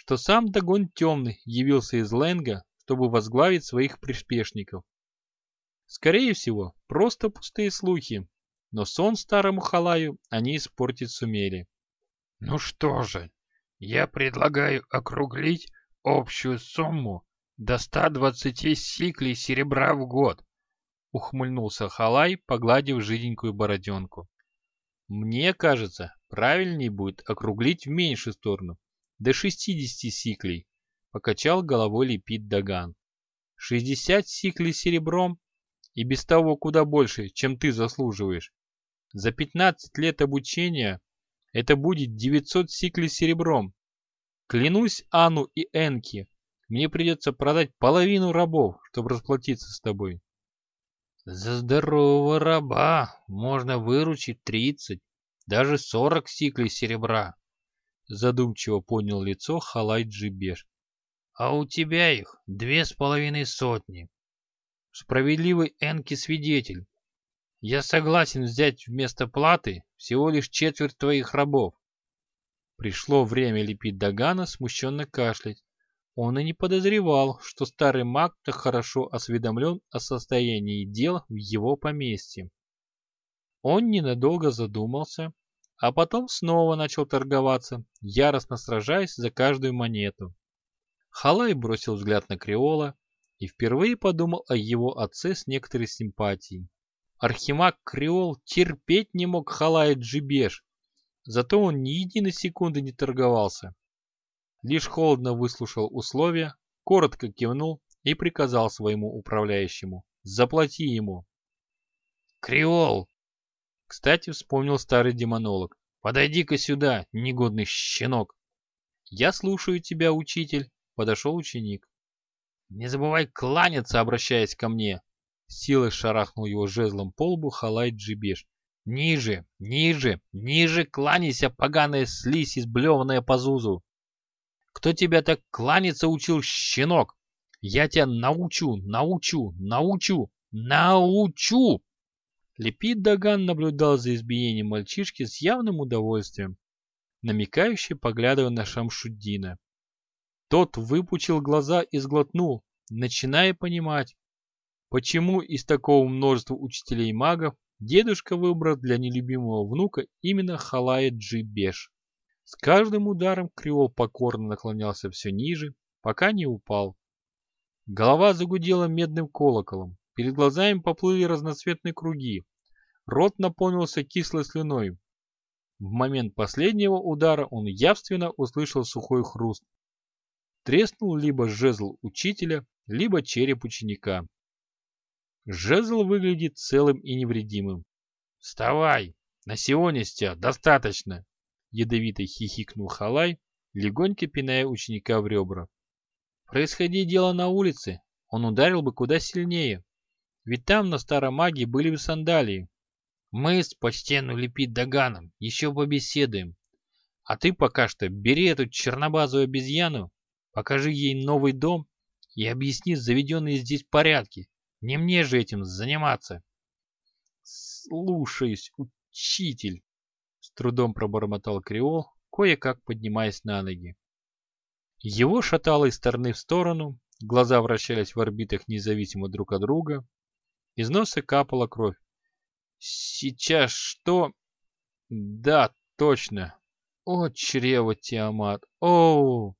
что сам Дагон Темный явился из Ленга, чтобы возглавить своих приспешников. Скорее всего, просто пустые слухи, но сон старому Халаю они испортить сумели. Ну что же, я предлагаю округлить общую сумму до 120 сиклей серебра в год, Ухмыльнулся Халай, погладив жиденькую бороденку. Мне кажется, правильнее будет округлить в меньшую сторону, до 60 сиклей, покачал головой Лепит Даган. 60 сиклей серебром и без того куда больше, чем ты заслуживаешь. За 15 лет обучения это будет 900 сиклей серебром. Клянусь Ану и Энки, мне придется продать половину рабов, чтобы расплатиться с тобой. За здорового раба можно выручить 30, даже 40 сиклей серебра. Задумчиво поднял лицо Халай Джибеш. А у тебя их 2,5 сотни. Справедливый Энки свидетель. Я согласен взять вместо платы всего лишь четверть твоих рабов. Пришло время Лепит Дагана смущенно кашлять. Он и не подозревал, что старый маг так хорошо осведомлен о состоянии дел в его поместье. Он ненадолго задумался, а потом снова начал торговаться, яростно сражаясь за каждую монету. Халай бросил взгляд на Креола и впервые подумал о его отце с некоторой симпатией. Архимаг Креол терпеть не мог Халая Джибеш, зато он ни единой секунды не торговался. Лишь холодно выслушал условия, коротко кивнул и приказал своему управляющему: «Заплати ему». Креол! Кстати, вспомнил старый демонолог. Подойди-ка сюда, негодный щенок. «Я слушаю тебя, учитель», — подошел ученик. Не забывай кланяться, обращаясь ко мне. Силой шарахнул его жезлом по лбу Халай Джибеш. Ниже, ниже, ниже кланяйся, поганая слизь, изблеванная по зузу. Кто тебя так кланяться учил, щенок? Я тебя научу, научу! Лепит Даган наблюдал за избиением мальчишки с явным удовольствием, намекающе поглядывая на Шамшуддина. Тот выпучил глаза и сглотнул, начиная понимать, почему из такого множества учителей-магов дедушка выбрал для нелюбимого внука именно Халая Джибеш. С каждым ударом Креол покорно наклонялся все ниже, пока не упал. Голова загудела медным колоколом, перед глазами поплыли разноцветные круги, рот наполнился кислой слюной. В момент последнего удара он явственно услышал сухой хруст. Треснул либо жезл учителя, либо череп ученика. Жезл выглядит целым и невредимым. «Вставай! На сегодня с тебя достаточно!» Ядовито хихикнул Халай, легонько пиная ученика в ребра. Происходи дело на улице, он ударил бы куда сильнее. Ведь там на старомаге были бы сандалии. Мы с почтенным Лепит Даганом еще побеседуем. А ты пока что бери эту чернобазую обезьяну, покажи ей новый дом и объясни заведенные здесь порядки. Не мне же этим заниматься. Слушаюсь, учитель. С трудом пробормотал Креол, кое-как поднимаясь на ноги. Его шатало из стороны в сторону, глаза вращались в орбитах независимо друг от друга, из носа капала кровь. Сейчас что? Да, точно. О, чрево Тиамат. Оу!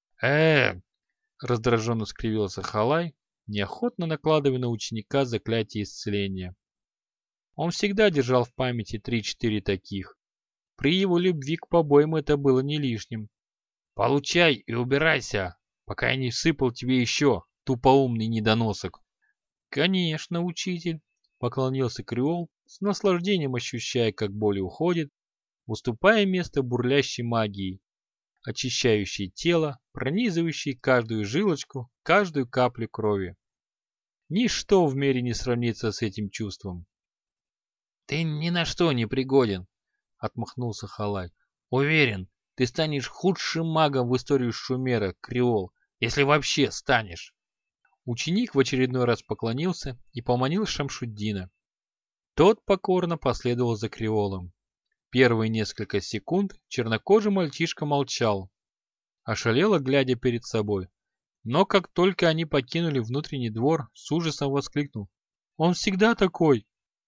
Раздраженно скривился Халай, неохотно накладывая на ученика заклятие исцеления. Он всегда держал в памяти 3-4 таких. При его любви к побоям это было не лишним. Получай и убирайся, пока я не всыпал тебе еще, тупоумный недоносок. Конечно, учитель, поклонился Креол, с наслаждением ощущая, как боль уходит, уступая место бурлящей магии, очищающей тело, пронизывающей каждую жилочку, каждую каплю крови. Ничто в мире не сравнится с этим чувством. «Ты ни на что не пригоден», — отмахнулся Халай. «Уверен, ты станешь худшим магом в истории Шумера, Креол, если вообще станешь». Ученик в очередной раз поклонился и поманил Шамшуддина. Тот покорно последовал за Креолом. Первые несколько секунд чернокожий мальчишка молчал, ошалело, глядя перед собой. Но как только они покинули внутренний двор, с ужасом воскликнул: «Он всегда такой!»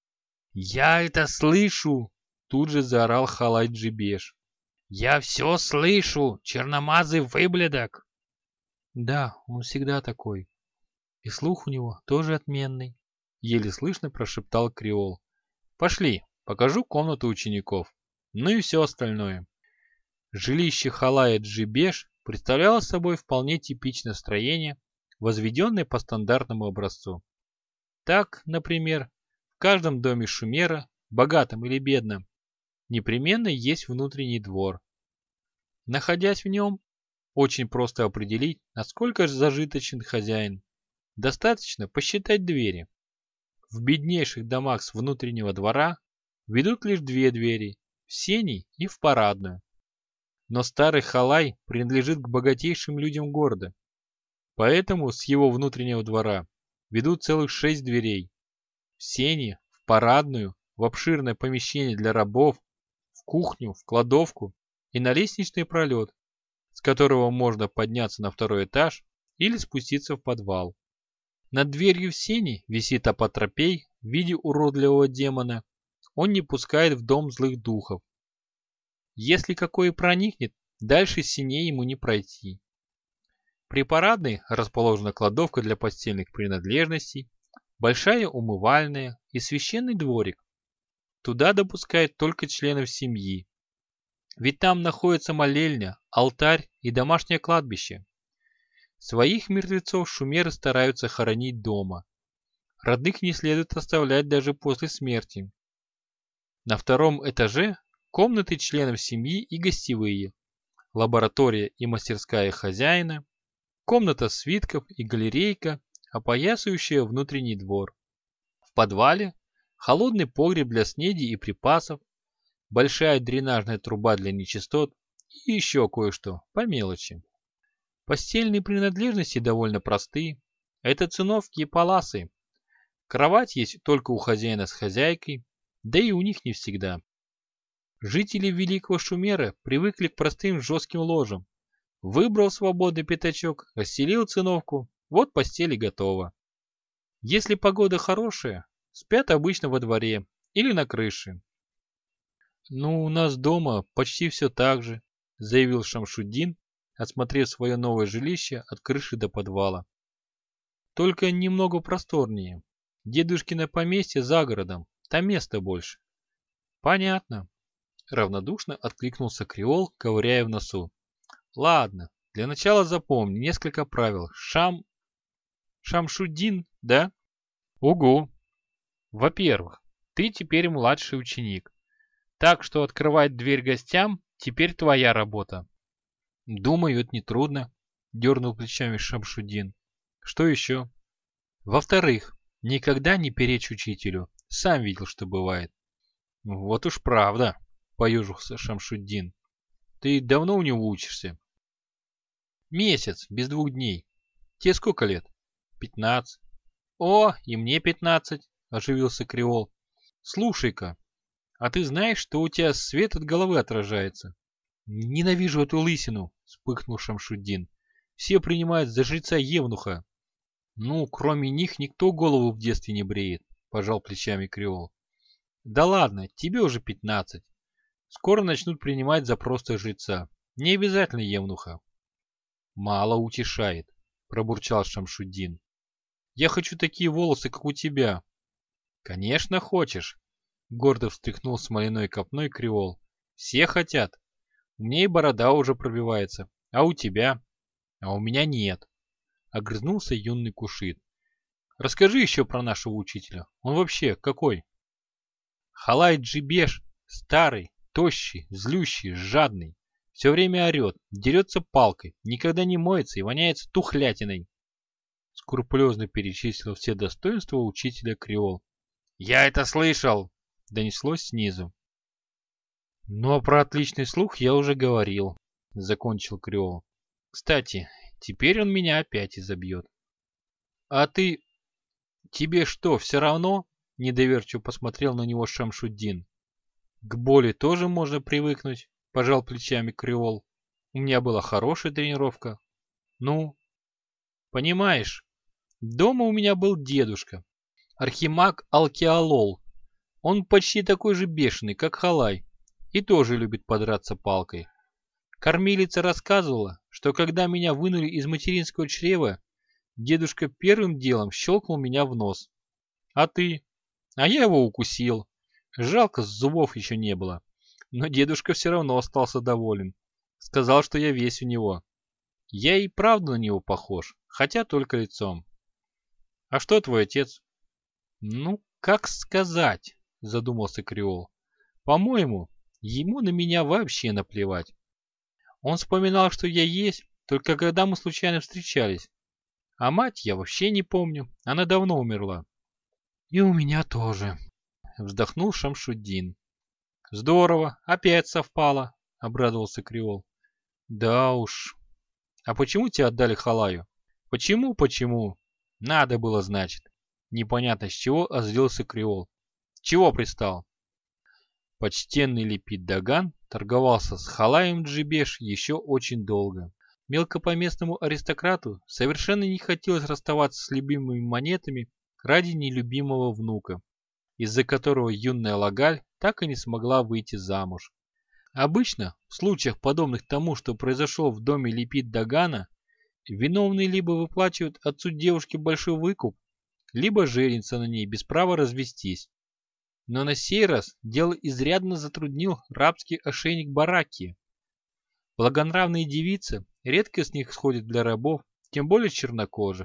«Я это слышу!» Тут же заорал Халай-Джибеш. «Я все слышу! Черномазый выблядок!» «Да, он всегда такой. И слух у него тоже отменный», — еле слышно прошептал Креол. «Пошли, покажу комнату учеников. Ну и все остальное». Жилище Халая-Джибеш представляло собой вполне типичное строение, возведенное по стандартному образцу. Так, например, в каждом доме шумера, богатом или бедном, непременно есть внутренний двор. Находясь в нем, очень просто определить, насколько зажиточен хозяин. Достаточно посчитать двери. В беднейших домах с внутреннего двора ведут лишь две двери – в сени и в парадную. Но старый Халай принадлежит к богатейшим людям города, поэтому с его внутреннего двора ведут целых 6 дверей. В сени, в парадную, в обширное помещение для рабов, в кухню, в кладовку и на лестничный пролет, с которого можно подняться на второй этаж или спуститься в подвал. Над дверью в сени висит апотропей в виде уродливого демона. Он не пускает в дом злых духов. Если какой и проникнет, дальше синей ему не пройти. При парадной расположена кладовка для постельных принадлежностей, большая умывальная и священный дворик. Туда допускают только членов семьи. Ведь там находится молельня, алтарь и домашнее кладбище. Своих мертвецов шумеры стараются хоронить дома. Родных не следует оставлять даже после смерти. На втором этаже комнаты членов семьи и гостевые, лаборатория и мастерская хозяина, комната свитков и галерейка, опоясывающая внутренний двор. В подвале холодный погреб для снеди и припасов, большая дренажная труба для нечистот и еще кое-что по мелочи. Постельные принадлежности довольно просты. Это циновки и паласы. Кровать есть только у хозяина с хозяйкой, да и у них не всегда. Жители Великого Шумера привыкли к простым жестким ложам. Выбрал свободный пятачок, расстелил циновку, вот постель и готова. Если погода хорошая, спят обычно во дворе или на крыше. «Ну, у нас дома почти все так же», — заявил Шамшуддин, осмотрев свое новое жилище от крыши до подвала. «Только немного просторнее. Дедушкино поместье за городом, там места больше». «Понятно», — равнодушно откликнулся Креол, ковыряя в носу. «Ладно, для начала запомни несколько правил. Шамшуддин, да?» «Угу. Во-первых, ты теперь младший ученик, так что открывать дверь гостям теперь твоя работа». «Думаю, это нетрудно», — дернул плечами Шамшуддин. «Что еще?» «Во-вторых, никогда не перечь учителю. Сам видел, что бывает». «Вот уж правда», — поюжился Шамшуддин. «Ты давно у него учишься?» «Месяц, без 2 дней. Тебе сколько лет?» 15. «О, и мне 15», — оживился Креол. «Слушай-ка, а ты знаешь, что у тебя свет от головы отражается?» «Ненавижу эту лысину», — вспыхнул Шамшуддин. «Все принимают за жреца Евнуха». «Ну, кроме них никто голову в детстве не бреет», — пожал плечами Креол. «Да ладно, тебе уже 15. Скоро начнут принимать за просто жреца. Не обязательно Евнуха». «Мало утешает», — пробурчал Шамшуддин. «Я хочу такие волосы, как у тебя». «Конечно хочешь», — гордо встряхнул смоляной копной Креол. «Все хотят. У меня и борода уже пробивается. А у тебя?» «А у меня нет», — огрызнулся юный кушит. «Расскажи еще про нашего учителя. Он вообще какой?» «Халай-Джибеш, старый, тощий, злющий, жадный. Все время орет, дерется палкой, никогда не моется и воняется тухлятиной». Скрупулезно перечислил все достоинства учителя Креол. «Я это слышал!» — донеслось снизу. «Ну а про отличный слух я уже говорил», — закончил Креол. «Кстати, теперь он меня опять изобьет». «А ты... тебе что, все равно?» — недоверчиво посмотрел на него Шамшуддин. «К боли тоже можно привыкнуть», — пожал плечами Креол. У меня была хорошая тренировка. Ну, понимаешь, дома у меня был дедушка, архимаг Алкиалол. Он почти такой же бешеный, как Халай, и тоже любит подраться палкой. Кормилица рассказывала, что когда меня вынули из материнского чрева, дедушка первым делом щелкнул меня в нос. А ты? А я его укусил. Жалко, зубов еще не было. Но дедушка все равно остался доволен. Сказал, что я весь у него. Я и правда на него похож, хотя только лицом. А что твой отец? Ну, как сказать, задумался Креол. По-моему, ему на меня вообще наплевать. Он вспоминал, что я есть, только когда мы случайно встречались. А мать я вообще не помню, она давно умерла. И у меня тоже, вздохнул Шамшуддин. Здорово, опять совпало, обрадовался Креол. Да уж. А почему тебя отдали Халаю? Почему? Надо было, значит. Непонятно с чего озлился Креол. Чего пристал? Почтенный Лепит Даган торговался с Халаем Джибеш еще очень долго. Мелкопоместному аристократу совершенно не хотелось расставаться с любимыми монетами ради нелюбимого внука, из-за которого юная Лагаль так и не смогла выйти замуж. Обычно, в случаях подобных тому, что произошло в доме Лепит Дагана, виновные либо выплачивают отцу девушки большой выкуп, либо женятся на ней без права развестись. Но на сей раз дело изрядно затруднил рабский ошейник Бараки. Благонравные девицы редко с них сходят для рабов, тем более чернокожих.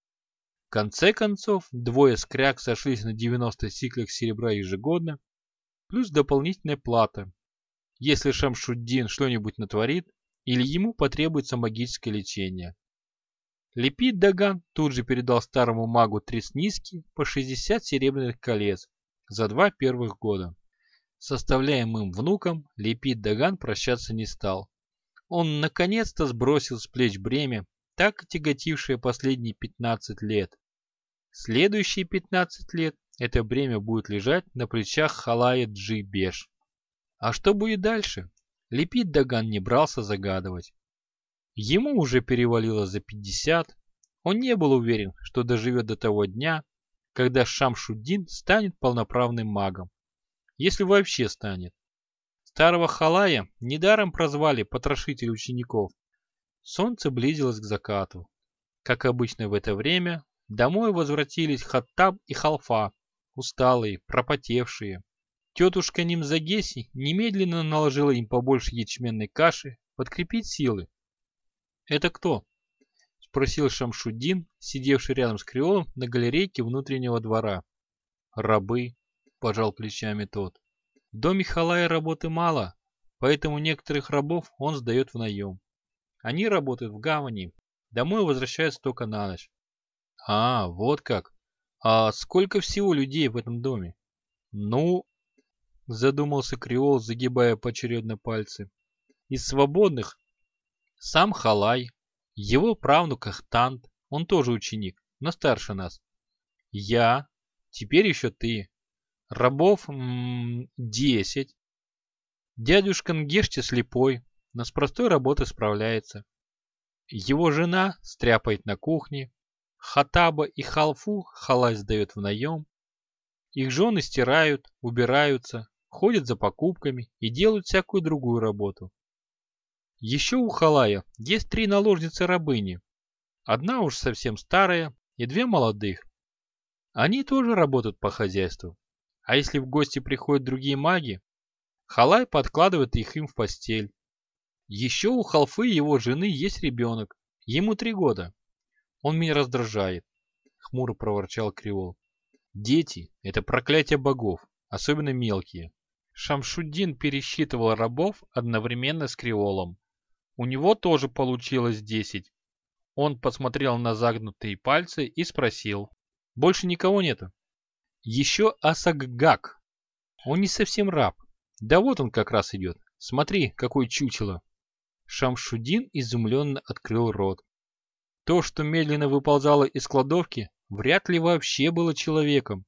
В конце концов, двое скряг сошлись на 90 сиклях серебра ежегодно, плюс дополнительная плата, если Шамшуддин что-нибудь натворит или ему потребуется магическое лечение. Лепит Даган тут же передал старому магу Тресниски по 60 серебряных колец за 2 первых года. С оставляемым внуком Лепит Даган прощаться не стал. Он наконец-то сбросил с плеч бремя, так тяготившее последние 15 лет. Следующие 15 лет это бремя будет лежать на плечах Халая Джибеш. А что будет дальше? Лепит Даган не брался загадывать. Ему уже перевалило за 50. Он не был уверен, что доживет до того дня, когда Шамшуддин станет полноправным магом. Если вообще станет. Старого Халая недаром прозвали потрошитель учеников. Солнце близилось к закату. Как обычно в это время, домой возвратились Хаттаб и Халфа, усталые, пропотевшие. Тетушка Нимзагеси немедленно наложила им побольше ячменной каши, подкрепить силы. «Это кто?» — спросил Шамшуддин, сидевший рядом с Креолом на галерейке внутреннего двора. «Рабы», — пожал плечами тот. «В доме Халая работы мало, поэтому некоторых рабов он сдает в наем. Они работают в гавани, домой возвращаются только на ночь». «А, вот как. А сколько всего людей в этом доме?» «Ну...» — задумался Креол, загибая поочередно пальцы. «Из свободных сам Халай, его правнук Ахтант, он тоже ученик, но старше нас. Я, теперь еще ты. Рабов 10. Дядюшка Нгешти слепой, но с простой работой справляется. Его жена стряпает на кухне. Хатаба и Халфу Халай сдает в наем. Их жены стирают, убираются, ходят за покупками и делают всякую другую работу. Еще у Халая есть 3 наложницы-рабыни. Одна уж совсем старая и 2 молодых. Они тоже работают по хозяйству. А если в гости приходят другие маги, Халай подкладывает их им в постель. Еще у Халфы его жены есть ребенок. Ему 3 года. Он меня раздражает, хмуро проворчал Креол. Дети – это проклятие богов, особенно мелкие. Шамшуддин пересчитывал рабов одновременно с Креолом. У него тоже получилось 10. Он посмотрел на загнутые пальцы и спросил. Больше никого нету? Еще Асаггак. Он не совсем раб. Да вот он как раз идет. Смотри, какое чучело. Шамшуддин изумленно открыл рот. То, что медленно выползало из кладовки, вряд ли вообще было человеком.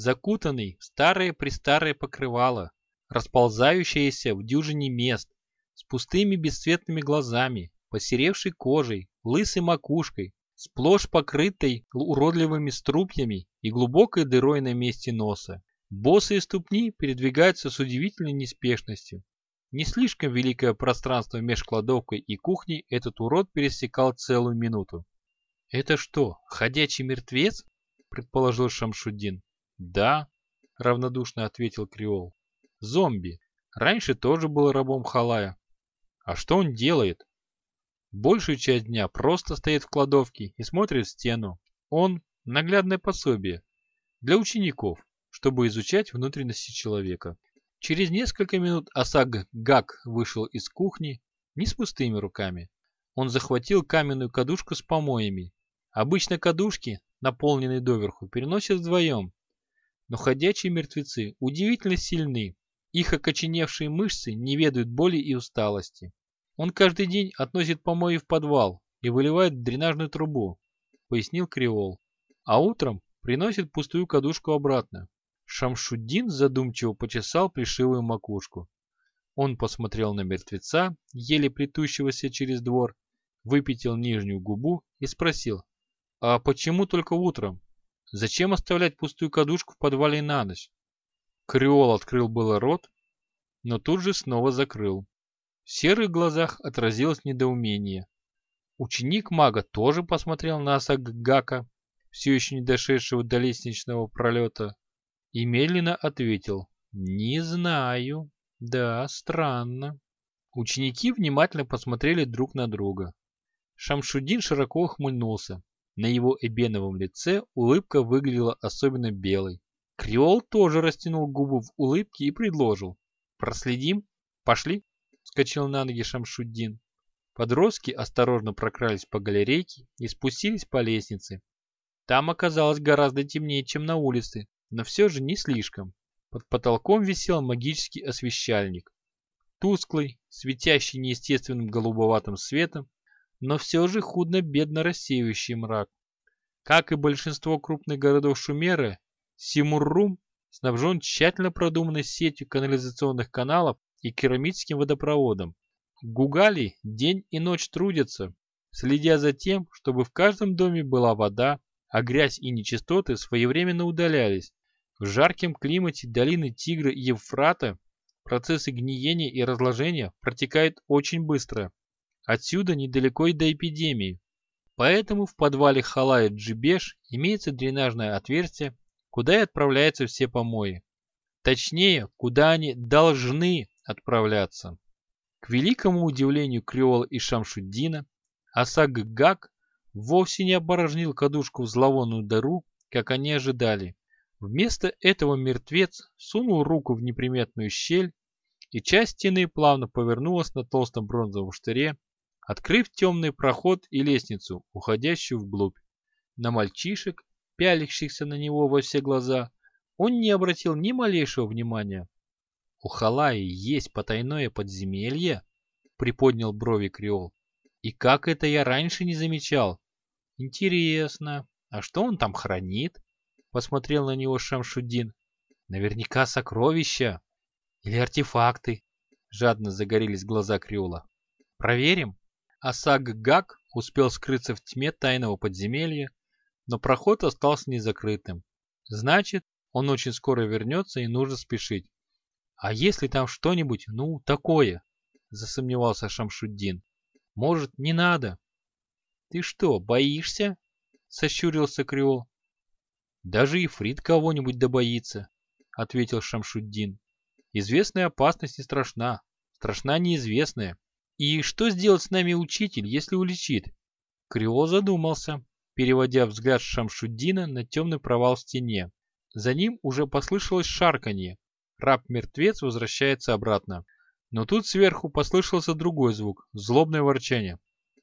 Закутанный в старое-престарое покрывало, расползающееся в дюжине мест, с пустыми бесцветными глазами, посеревшей кожей, лысой макушкой, сплошь покрытой уродливыми струпьями и глубокой дырой на месте носа. Босые ступни передвигаются с удивительной неспешностью. Не слишком великое пространство меж кладовкой и кухней этот урод пересекал целую минуту. «Это что, ходячий мертвец?» – предположил Шамшуддин. «Да», – равнодушно ответил Креол. «Зомби. Раньше тоже был рабом Халая. А что он делает?» «Большую часть дня просто стоит в кладовке и смотрит в стену. Он – наглядное пособие для учеников, чтобы изучать внутренности человека». Через несколько минут Асаг-Гак вышел из кухни не с пустыми руками. Он захватил каменную кадушку с помоями. Обычно кадушки, наполненные доверху, переносят вдвоем. Но ходячие мертвецы удивительно сильны. Их окоченевшие мышцы не ведают боли и усталости. Он каждый день относит помои в подвал и выливает в дренажную трубу, пояснил Креол. А утром приносит пустую кадушку обратно. Шамшуддин задумчиво почесал плешивую макушку. Он посмотрел на мертвеца, еле плетущегося через двор, выпятил нижнюю губу и спросил: «А почему только утром? Зачем оставлять пустую кадушку в подвале на ночь?» Креол открыл было рот, но тут же снова закрыл. В серых глазах отразилось недоумение. Ученик мага тоже посмотрел на Асаг-Гака, все еще не дошедшего до лестничного пролета, и медленно ответил: «Не знаю. Да, странно». Ученики внимательно посмотрели друг на друга. Шамшуддин широко ухмыльнулся. На его эбеновом лице улыбка выглядела особенно белой. Креол тоже растянул губы в улыбке и предложил: «Проследим? Пошли?» Вскочил на ноги Шамшуддин. Подростки осторожно прокрались по галерейке и спустились по лестнице. Там оказалось гораздо темнее, чем на улице, но все же не слишком. Под потолком висел магический освещальник. Тусклый, светящий неестественным голубоватым светом, но все же худо-бедно рассеивающий мрак. Как и большинство крупных городов Шумера, Симуррум снабжен тщательно продуманной сетью канализационных каналов и керамическим водопроводом. Гугали день и ночь трудятся, следя за тем, чтобы в каждом доме была вода, а грязь и нечистоты своевременно удалялись. В жарком климате долины Тигра и Евфрата процессы гниения и разложения протекают очень быстро. Отсюда недалеко и до эпидемии. Поэтому в подвале Халая Джибеш имеется дренажное отверстие, куда и отправляются все помои. Точнее, куда они должны отправляться. К великому удивлению Креола и Шамшуддина, Асаг-Гак вовсе не опорожнил кадушку в зловонную дыру, как они ожидали. Вместо этого мертвец сунул руку в неприметную щель, и часть стены плавно повернулась на толстом бронзовом штыре, открыв темный проход и лестницу, уходящую вглубь. На мальчишек, пялящихся на него во все глаза, он не обратил ни малейшего внимания. «У Халаи есть потайное подземелье?» — приподнял брови Креол. «И как это я раньше не замечал? Интересно, а что он там хранит?» — посмотрел на него Шамшуддин. «Наверняка сокровища или артефакты». Жадно загорелись глаза Креола. «Проверим?» Асаг-Гак успел скрыться в тьме тайного подземелья, но проход остался незакрытым. Значит, он очень скоро вернется и нужно спешить. «А если там что-нибудь, такое?» – засомневался Шамшуддин. «Может, не надо?» «Ты что, боишься?» – сощурился Креол. «Даже Ифрит кого-нибудь добоится», – ответил Шамшуддин. «Известная опасность не страшна, страшна неизвестная. И что сделать с нами учитель, если уличит?» Креол задумался, переводя взгляд Шамшуддина на темный провал в стене. За ним уже послышалось шарканье. Раб-мертвец возвращается обратно. Но тут сверху послышался другой звук, злобное ворчание.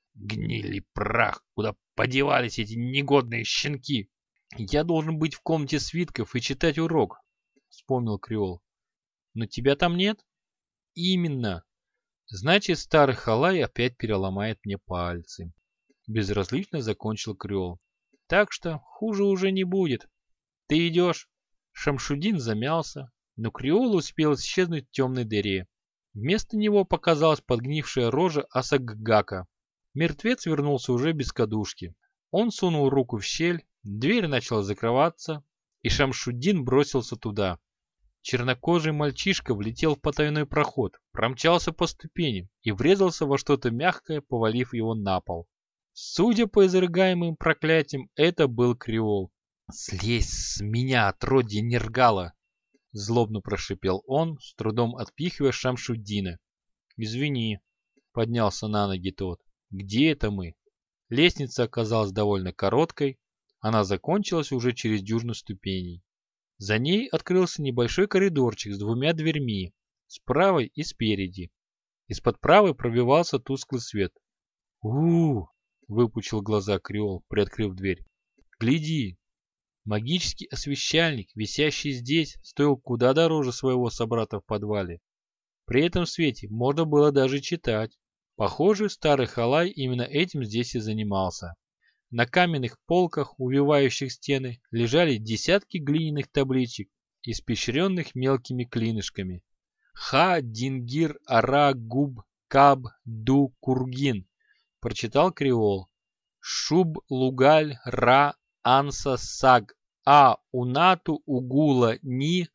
«Гнили прах! Куда подевались эти негодные щенки? Я должен быть в комнате свитков и читать урок», — вспомнил Креол. «Но тебя там нет?» «Именно. Значит, старый Халай опять переломает мне пальцы», — безразлично закончил Креол. «Так что хуже уже не будет. Ты идешь?» Шамшуддин замялся, но Креол успел исчезнуть в темной дыре. Вместо него показалась подгнившая рожа Асаггака. Мертвец вернулся уже без кадушки. Он сунул руку в щель, дверь начала закрываться, и Шамшуддин бросился туда. Чернокожий мальчишка влетел в потайной проход, промчался по ступеням и врезался во что-то мягкое, повалив его на пол. Судя по изрыгаемым проклятиям, это был Креол. «Слезь с меня, отродье Нергала!» Злобно прошипел он, с трудом отпихивая Шамшуддина. «Извини», — поднялся на ноги тот. «Где это мы?» Лестница оказалась довольно короткой, она закончилась уже через дюжину ступеней. За ней открылся небольшой коридорчик с двумя дверьми, с правой и спереди. Из-под правой пробивался тусклый свет. «У-у-у!» — выпучил глаза Креол, приоткрыв дверь. «Гляди!» Магический освещальник, висящий здесь, стоил куда дороже своего собрата в подвале. При этом свете можно было даже читать. Похоже, старый Халай именно этим здесь и занимался. На каменных полках, увивающих стены, лежали десятки глиняных табличек, испещренных мелкими клинышками. «Ха-Дингир Ара-Губ Каб-Ду-Кургин», прочитал Креол. «Шуб-Лугаль Ра-Анса-Саг А-Унату Угула Ни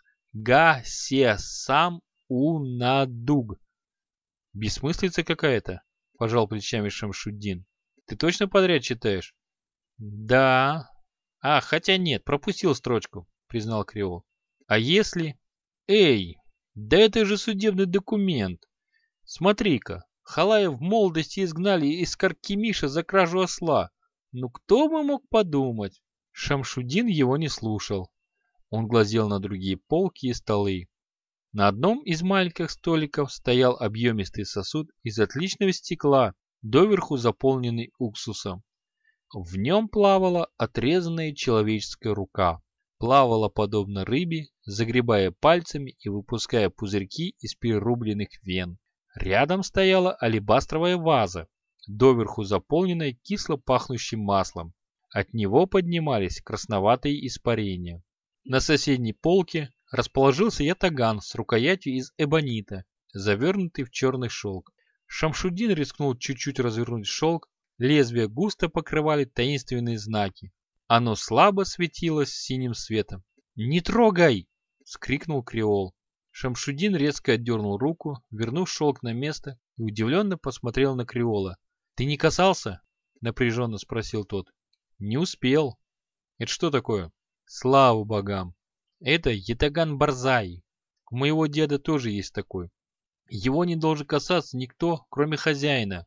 Га-Се-Сам У-На-Дуг». «Бессмыслица какая-то», пожал плечами Шамшуддин. «Ты точно подряд читаешь?» «Да. Хотя нет, пропустил строчку», признал Креол. «А если...» «Эй, да это же судебный документ. Смотри-ка, Халая в молодости изгнали из Каркемиша за кражу осла. Ну кто бы мог подумать?» Шамшуддин его не слушал. Он глазел на другие полки и столы. На одном из маленьких столиков стоял объемистый сосуд из отличного стекла, доверху заполненный уксусом. В нем плавала отрезанная человеческая рука. Плавала подобно рыбе, загребая пальцами и выпуская пузырьки из перерубленных вен. Рядом стояла алебастровая ваза, доверху заполненная кисло пахнущим маслом. От него поднимались красноватые испарения. На соседней полке расположился ятаган с рукоятью из эбонита, завернутый в черный шелк. Шамшуддин рискнул чуть-чуть развернуть шелк, лезвия густо покрывали таинственные знаки. Оно слабо светилось синим светом. «Не трогай!» — вскрикнул Креол. Шамшуддин резко отдернул руку, вернув шелк на место и удивленно посмотрел на Креола. «Ты не касался?» — напряженно спросил тот. «Не успел». «Это что такое?» «Слава богам! Это ятаган Барзаи. У моего деда тоже есть такой. Его не должен касаться никто, кроме хозяина.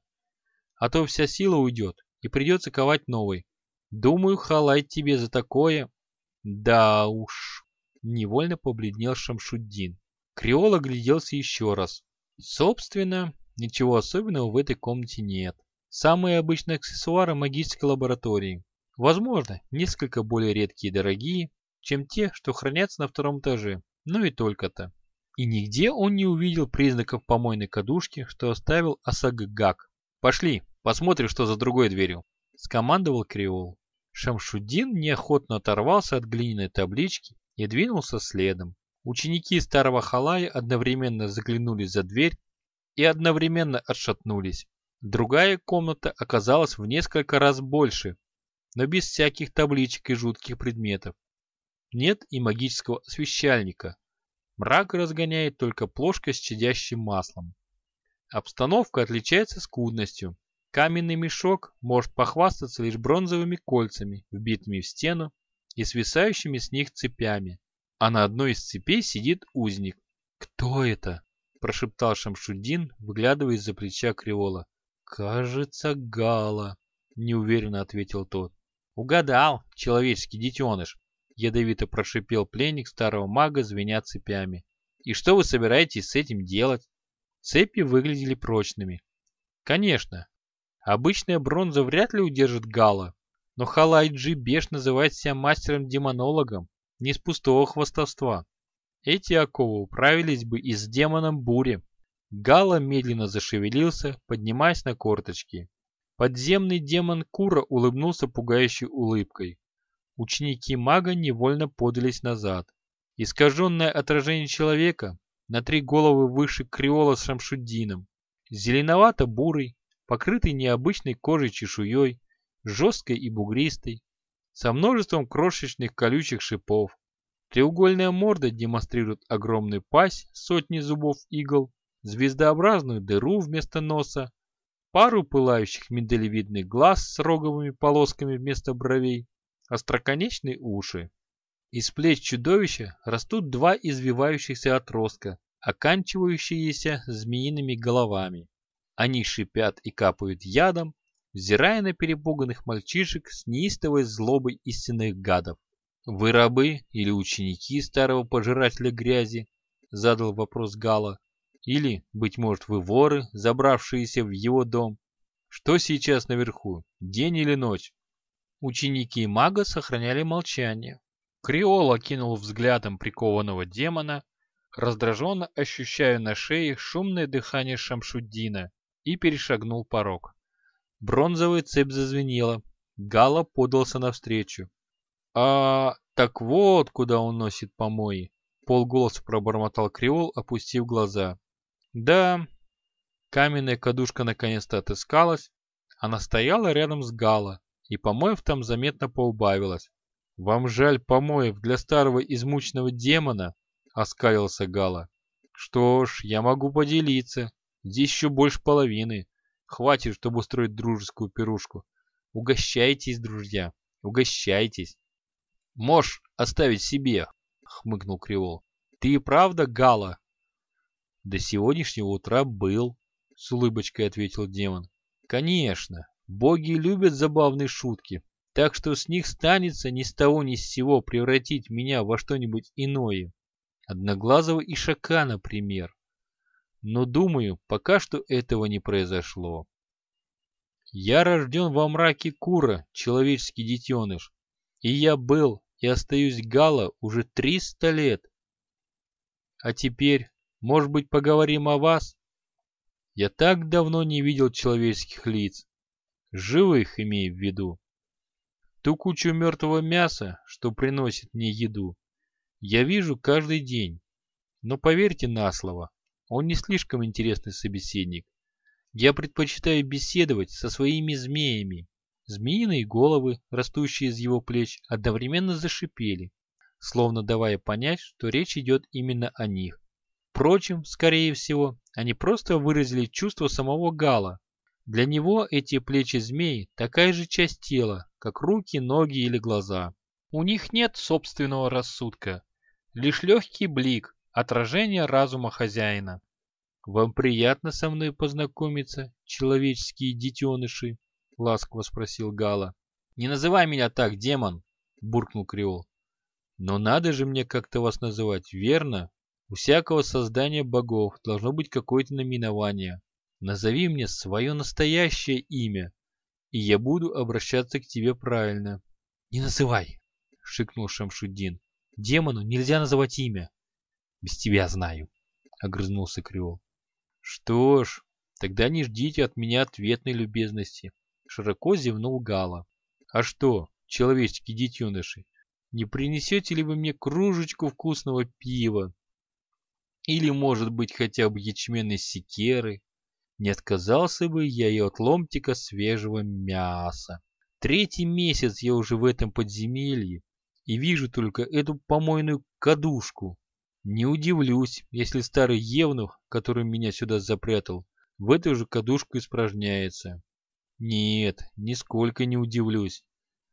А то вся сила уйдет, и придется ковать новый. Думаю, Халай тебе за такое...» «Да уж...» — невольно побледнел Шамшуддин. Креол огляделся еще раз. Собственно, ничего особенного в этой комнате нет. Самые обычные аксессуары магической лаборатории. Возможно, несколько более редкие и дорогие, чем те, что хранятся на втором этаже, но и только-то. И нигде он не увидел признаков помойной кадушки, что оставил Асаггак. «Пошли, посмотрим, что за другой дверью», — скомандовал Креол. Шамшуддин неохотно оторвался от глиняной таблички и двинулся следом. Ученики старого Халая одновременно заглянули за дверь и одновременно отшатнулись. Другая комната оказалась в несколько раз больше, но без всяких табличек и жутких предметов. Нет и магического освещальника. Мрак разгоняет только плошка с чадящим маслом. Обстановка отличается скудностью. Каменный мешок может похвастаться лишь бронзовыми кольцами, вбитыми в стену и свисающими с них цепями. А на одной из цепей сидит узник. «Кто это?» – прошептал Шамшуддин, выглядывая из-за плеча Креола. «Кажется, Гала», – неуверенно ответил тот. «Угадал, человеческий детеныш», – ядовито прошипел пленник старого мага, звеня цепями. «И что вы собираетесь с этим делать?» Цепи выглядели прочными. Конечно, обычная бронза вряд ли удержит Гала, но Халай-Джи Беш называет себя мастером-демонологом, не с пустого хвастовства. Эти оковы управились бы и с демоном бури. Гала медленно зашевелился, поднимаясь на корточки. Подземный демон Кура улыбнулся пугающей улыбкой. Ученики мага невольно подались назад. Искаженное отражение человека, на 3 головы выше Креола с Шамшуддином. Зеленовато-бурый, покрытый необычной кожей чешуей, жесткой и бугристой, со множеством крошечных колючих шипов. Треугольная морда демонстрирует огромную пасть, сотни зубов игл, звездообразную дыру вместо носа, пару пылающих миндалевидных глаз с роговыми полосками вместо бровей, остроконечные уши. Из плеч чудовища растут 2 извивающихся отростка, оканчивающиеся змеиными головами. Они шипят и капают ядом, взирая на перепуганных мальчишек с неистовой злобой истинных гадов. «Вы рабы или ученики старого пожирателя грязи?» — задал вопрос Гала. «Или, быть может, вы воры, забравшиеся в его дом? Что сейчас наверху, день или ночь?» Ученики мага сохраняли молчание. Креол окинул взглядом прикованного демона, раздраженно ощущая на шее шумное дыхание Шамшуддина, и перешагнул порог. Бронзовая цепь зазвенела. Гала подался навстречу. Так вот, куда он носит помои!» Полголоса пробормотал Креол, опустив глаза. «Да». Каменная кадушка наконец-то отыскалась. Она стояла рядом с Гала, и помоев там заметно поубавилось. «Вам жаль помоев для старого измученного демона?» — оскалился Гала. «Что ж, я могу поделиться. Здесь еще больше половины. Хватит, чтобы устроить дружескую пирушку. Угощайтесь, друзья, угощайтесь». «Можешь оставить себе», — хмыкнул Креол. «Ты и правда Гала?» «До сегодняшнего утра был», — с улыбочкой ответил демон. «Конечно, боги любят забавные шутки, так что с них станется ни с того ни с сего превратить меня во что-нибудь иное. Одноглазого ишака, например. Но, думаю, пока что этого не произошло. Я рожден во мраке Кура, человеческий детеныш, и я был и остаюсь Гала уже 300 лет. А теперь, может быть, поговорим о вас? Я так давно не видел человеческих лиц, живых имею в виду. Ту кучу мертвого мяса, что приносит мне еду, я вижу каждый день. Но поверьте на слово, он не слишком интересный собеседник. Я предпочитаю беседовать со своими змеями. Змеиные головы, растущие из его плеч, одновременно зашипели, словно давая понять, что речь идет именно о них. Впрочем, скорее всего, они просто выразили чувство самого Гала. Для него эти плечи змей такая же часть тела, как руки, ноги или глаза. У них нет собственного рассудка, лишь легкий блик, отражение разума хозяина. «Вам приятно со мной познакомиться, человеческие детеныши?» — ласково спросил Гала. «Не называй меня так, демон!» — буркнул Креол. «Но надо же мне как-то вас называть, верно? У всякого создания богов должно быть какое-то наименование. Назови мне свое настоящее имя, и я буду обращаться к тебе правильно». «Не называй!» — шикнул Шамшуддин. «Демону нельзя называть имя». «Без тебя знаю», — огрызнулся Креол. «Что ж, тогда не ждите от меня ответной любезности», — широко зевнул Гала. «А что, человеческие детеныши, не принесете ли вы мне кружечку вкусного пива? Или, может быть, хотя бы ячменной секеры? Не отказался бы я и от ломтика свежего мяса. 3-й месяц я уже в этом подземелье и вижу только эту помойную кадушку. Не удивлюсь, если старый евнух, который меня сюда запрятал, в эту же кадушку испражняется. Нет, нисколько не удивлюсь.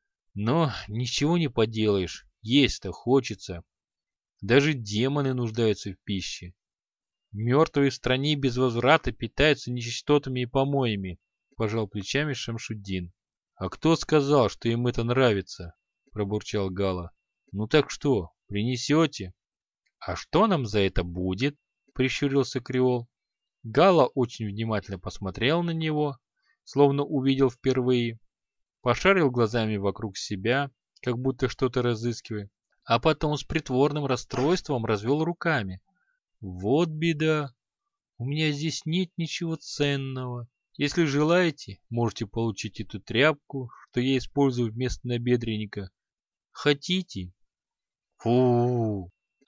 Но ничего не поделаешь, есть-то хочется. Даже демоны нуждаются в пище. Мертвые в стране без возврата питаются нечистотами и помоями, пожал плечами Шамшуддин. А кто сказал, что им это нравится? Пробурчал Гала. Ну так что, принесете? А что нам за это будет? Прищурился Креол. Гала очень внимательно посмотрел на него, словно увидел впервые, пошарил глазами вокруг себя, как будто что-то разыскивая, а потом с притворным расстройством развел руками. Вот беда. У меня здесь нет ничего ценного. Если желаете, можете получить эту тряпку, что я использую вместо набедренника. Хотите? Фу!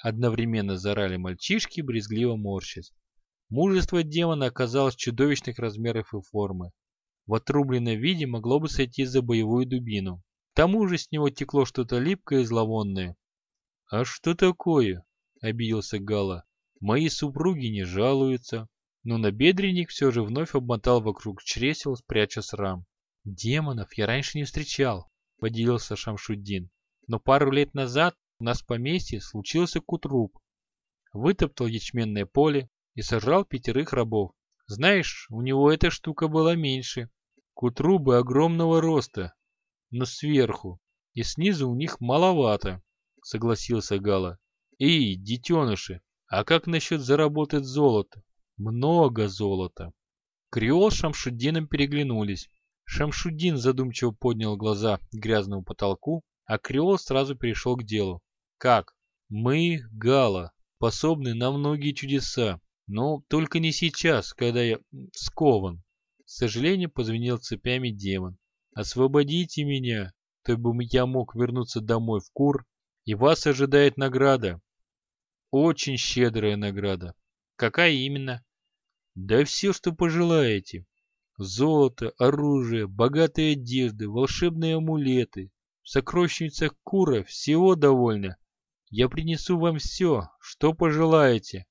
Одновременно заорали мальчишки, брезгливо морщась. Мужество демона оказалось чудовищных размеров и формы. В отрубленном виде могло бы сойти за боевую дубину. К тому же с него текло что-то липкое и зловонное. «А что такое?» — обиделся Гала. «Мои супруги не жалуются». Но набедренник все же вновь обмотал вокруг чресел, пряча срам. «Демонов я раньше не встречал», — поделился Шамшуддин. «Но пару лет назад у нас в поместье случился кутруп. Вытоптал ячменное поле и сожрал 5 рабов. Знаешь, у него эта штука была меньше. Кутрубы огромного роста, но сверху, и снизу у них маловато», — согласился Гала. «Эй, детеныши, а как насчет заработать золото? Много золота». Креол с Шамшуддином переглянулись. Шамшуддин задумчиво поднял глаза к грязному потолку, а Креол сразу перешел к делу. «Как? Мы, Гала, способны на многие чудеса, но только не сейчас, когда я скован». С сожалением позвенел цепями демон. «Освободите меня, чтобы я мог вернуться домой в Кур, и вас ожидает награда. Очень щедрая награда». «Какая именно?» «Да все, что пожелаете. Золото, оружие, богатые одежды, волшебные амулеты. В сокровищницах Кура всего довольно. Я принесу вам все, что пожелаете».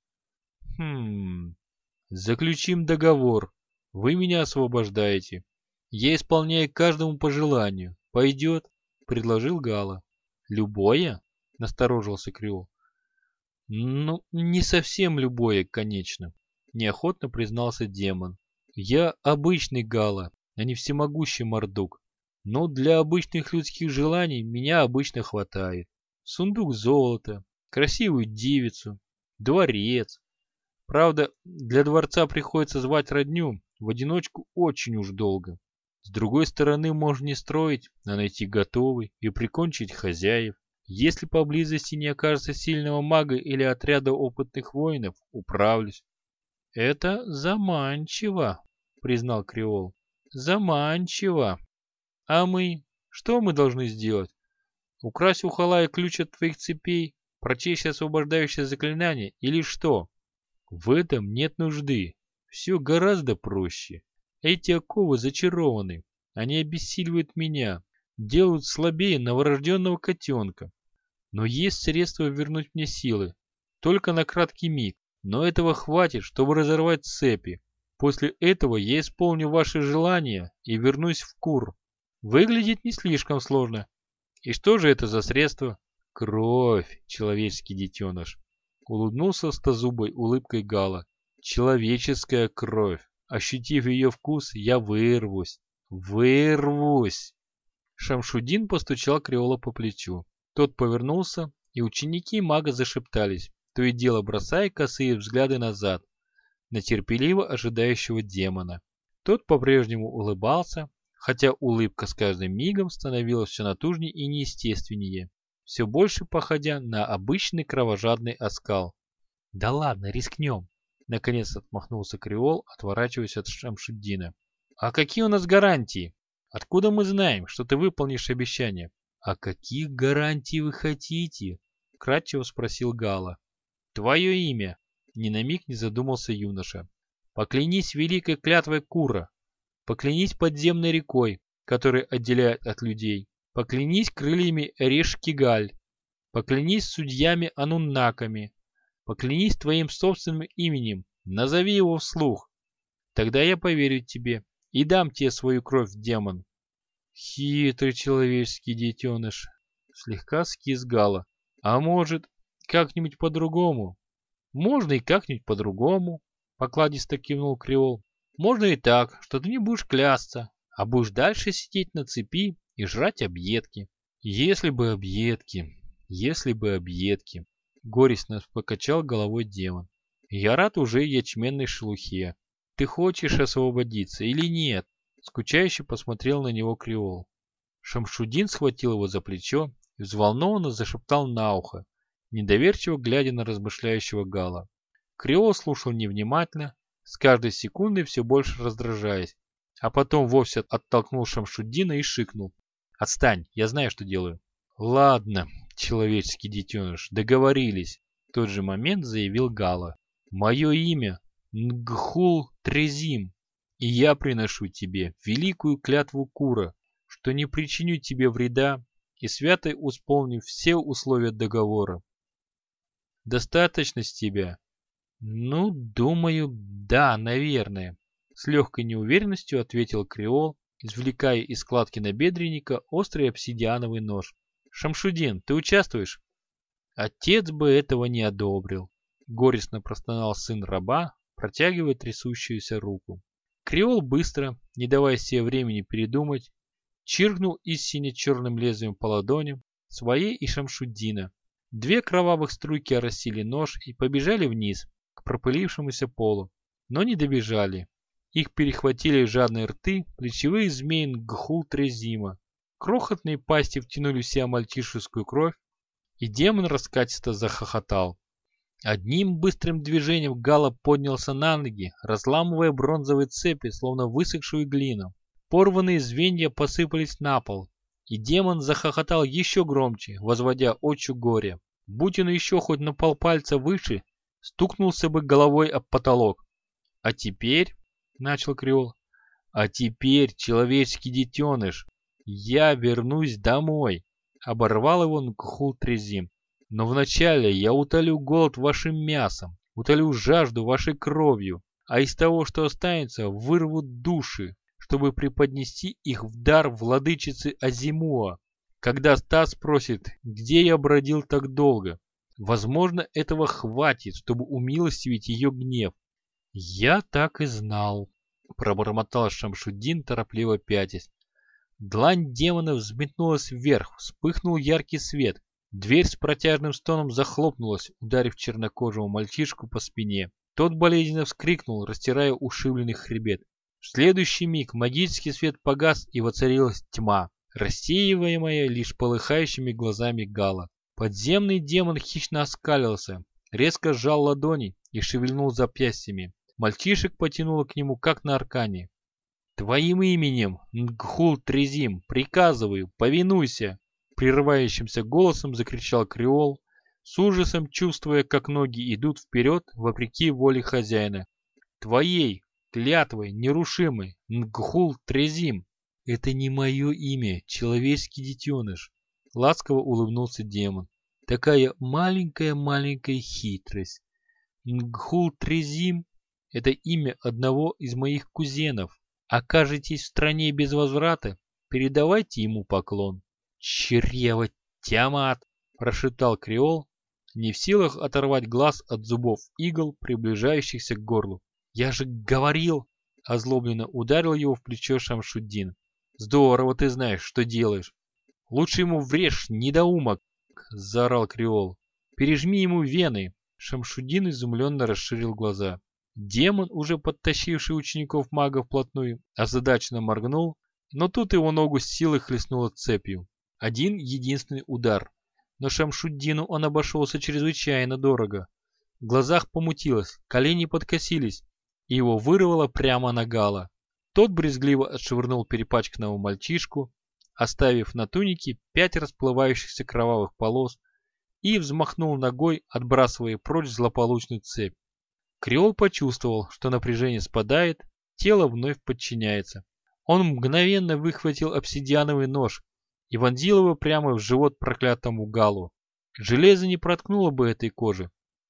Заключим договор. Вы меня освобождаете. Я исполняю каждому по желанию. Пойдет?» — предложил Гала. «Любое?» — насторожился Креол. «Ну, не совсем любое, конечно», — неохотно признался демон. «Я обычный Гала, а не всемогущий Мордук. Но для обычных людских желаний меня обычно хватает. Сундук золота, красивую девицу, дворец. Правда, для дворца приходится звать родню, в одиночку очень уж долго. С другой стороны, можно не строить, а найти готовый и прикончить хозяев. Если поблизости не окажется сильного мага или отряда опытных воинов, управлюсь». «Это заманчиво», — признал Креол. «Заманчиво. А мы? Что мы должны сделать? Украсть у Халая ключ от твоих цепей, прочесть освобождающее заклинание или что?» «В этом нет нужды. Все гораздо проще. Эти оковы зачарованы. Они обессиливают меня, делают слабее новорожденного котенка. Но есть средства вернуть мне силы. Только на краткий миг. Но этого хватит, чтобы разорвать цепи. После этого я исполню ваши желания и вернусь в Кур. Выглядит не слишком сложно. И что же это за средство?» «Кровь, человеческий детеныш», — улыбнулся стозубой улыбкой Гала. «Человеческая кровь. Ощутив ее вкус, я вырвусь. Вырвусь!» Шамшудин постучал Креола по плечу. Тот повернулся, и ученики мага зашептались, то и дело бросая косые взгляды назад, на терпеливо ожидающего демона. Тот по-прежнему улыбался, хотя улыбка с каждым мигом становилась все натужнее и неестественнее, все больше походя на обычный кровожадный оскал. «Да ладно, рискнем!» — наконец отмахнулся Креол, отворачиваясь от Шамшуддина. «А какие у нас гарантии? Откуда мы знаем, что ты выполнишь обещание?» «А каких гарантий вы хотите?» — вкратчиво спросил Гала. «Твое имя!» — ни на миг не задумался юноша. «Поклянись великой клятвой Кура. Поклянись подземной рекой, которая отделяет от людей. Поклянись крыльями Решкигаль. Поклянись судьями Ануннаками. Поклянись твоим собственным именем. Назови его вслух. Тогда я поверю тебе и дам тебе свою кровь, демон». «Хитрый человеческий детеныш», — слегка скис Гала. «А может, как-нибудь по-другому?» «Можно и как-нибудь по-другому», — покладисто кивнул Креол. «Можно и так, что ты не будешь клясться, а будешь дальше сидеть на цепи и жрать объедки». «Если бы объедки, если бы объедки», — горестно покачал головой демон. «Я рад уже ячменной шелухе. Ты хочешь освободиться или нет?» Скучающе посмотрел на него Креол. Шамшудин схватил его за плечо и взволнованно зашептал на ухо, недоверчиво глядя на размышляющего Гала. Креол слушал невнимательно, с каждой секундой все больше раздражаясь, а потом вовсе оттолкнул Шамшуддина и шикнул. «Отстань, я знаю, что делаю». «Ладно, человеческий детеныш, договорились. В тот же момент заявил Гала. «Мое имя Нгхул Трезим, и я приношу тебе великую клятву Кура, что не причиню тебе вреда и свято исполню все условия договора. Достаточно с тебя?» «Ну, думаю, да, наверное», — с легкой неуверенностью ответил Креол, извлекая из складки набедренника острый обсидиановый нож. «Шамшудин, ты участвуешь?» «Отец бы этого не одобрил», — горестно простонал сын раба, протягивая трясущуюся руку. Креол быстро, не давая себе времени передумать, чиркнул из сине-черным лезвием по ладоням своей и Шамшуддина. Две кровавых струйки оросили нож и побежали вниз, к пропылившемуся полу, но не добежали. Их перехватили жадные рты плечевые змеи Нгхул Трезима. Крохотные пасти втянули в себя мальчишескую кровь, и демон раскатисто захохотал. Одним быстрым движением Гала поднялся на ноги, разламывая бронзовые цепи, словно высохшую глину. Порванные звенья посыпались на пол, и демон захохотал еще громче, возводя очи горя. Будь он еще хоть на полпальца выше, стукнулся бы головой об потолок. «А теперь», — начал Креол, — «а теперь, человеческий детеныш, я вернусь домой», — оборвал его Нгхул Трезим. «Но вначале я утолю голод вашим мясом, утолю жажду вашей кровью, а из того, что останется, вырву души, чтобы преподнести их в дар владычице Азимуа. Когда та спросит, где я бродил так долго, возможно, этого хватит, чтобы умилостивить ее гнев». «Я так и знал», — пробормотал Шамшуддин, торопливо пятясь. Длань демона взметнулась вверх, вспыхнул яркий свет. Дверь с протяжным стоном захлопнулась, ударив чернокожего мальчишку по спине. Тот болезненно вскрикнул, растирая ушибленный хребет. В следующий миг магический свет погас, и воцарилась тьма, рассеиваемая лишь полыхающими глазами Гала. Подземный демон хищно оскалился, резко сжал ладони и шевельнул запястьями. Мальчишек потянуло к нему, как на аркане. «Твоим именем, Нгхул Трезим, приказываю, повинуйся!» Прерывающимся голосом закричал Креол, с ужасом чувствуя, как ноги идут вперед, вопреки воле хозяина. «Твоей клятвой нерушимой, Нгхул Трезим!» «Это не мое имя, человеческий детеныш!» Ласково улыбнулся демон. «Такая маленькая хитрость. Нгхул Трезим — это имя одного из моих кузенов. Окажетесь в стране без возврата, передавайте ему поклон». «Чрево Тиамат!» – прошептал Креол, не в силах оторвать глаз от зубов игл, приближающихся к горлу. «Я же говорил!» – озлобленно ударил его в плечо Шамшуддин. «Здорово ты знаешь, что делаешь!» «Лучше ему врежь, недоумок!» – заорал Креол. «Пережми ему вены!» Шамшуддин изумленно расширил глаза. Демон, уже подтащивший учеников мага вплотную, озадаченно моргнул, но тут его ногу с силой хлестнуло цепью. Один единственный удар, но Шамшуддину он обошелся чрезвычайно дорого. В глазах помутилось, колени подкосились, и его вырвало прямо на Гала. Тот брезгливо отшвырнул перепачканного мальчишку, оставив на тунике 5 расплывающихся кровавых полос, и взмахнул ногой, отбрасывая прочь злополучную цепь. Креол почувствовал, что напряжение спадает, тело вновь подчиняется. Он мгновенно выхватил обсидиановый нож и вонзил его прямо в живот проклятому Галу. Железо не проткнуло бы этой кожи.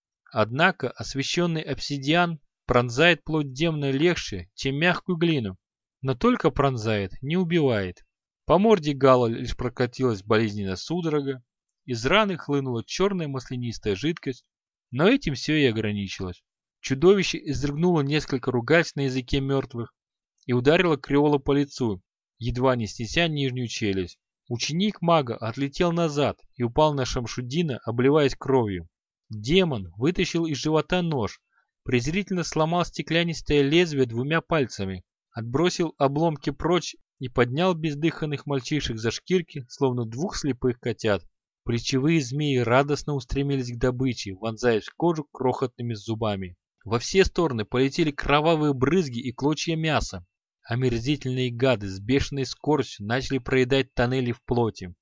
Однако освященный обсидиан пронзает плоть демона легче, чем мягкую глину, но только пронзает, не убивает. По морде Гала лишь прокатилась болезненная судорога, из раны хлынула черная маслянистая жидкость, но этим все и ограничилось. Чудовище изрыгнуло несколько ругательств на языке мертвых и ударило Креола по лицу, едва не снеся нижнюю челюсть. Ученик мага отлетел назад и упал на Шамшуддина, обливаясь кровью. Демон вытащил из живота нож, презрительно сломал стеклянистое лезвие 2 пальцами, отбросил обломки прочь и поднял бездыханных мальчишек за шкирки, словно 2 слепых котят. Плечевые змеи радостно устремились к добыче, вонзаясь в кожу крохотными зубами. Во все стороны полетели кровавые брызги и клочья мяса. Омерзительные гады с бешеной скоростью начали проедать тоннели в плоти.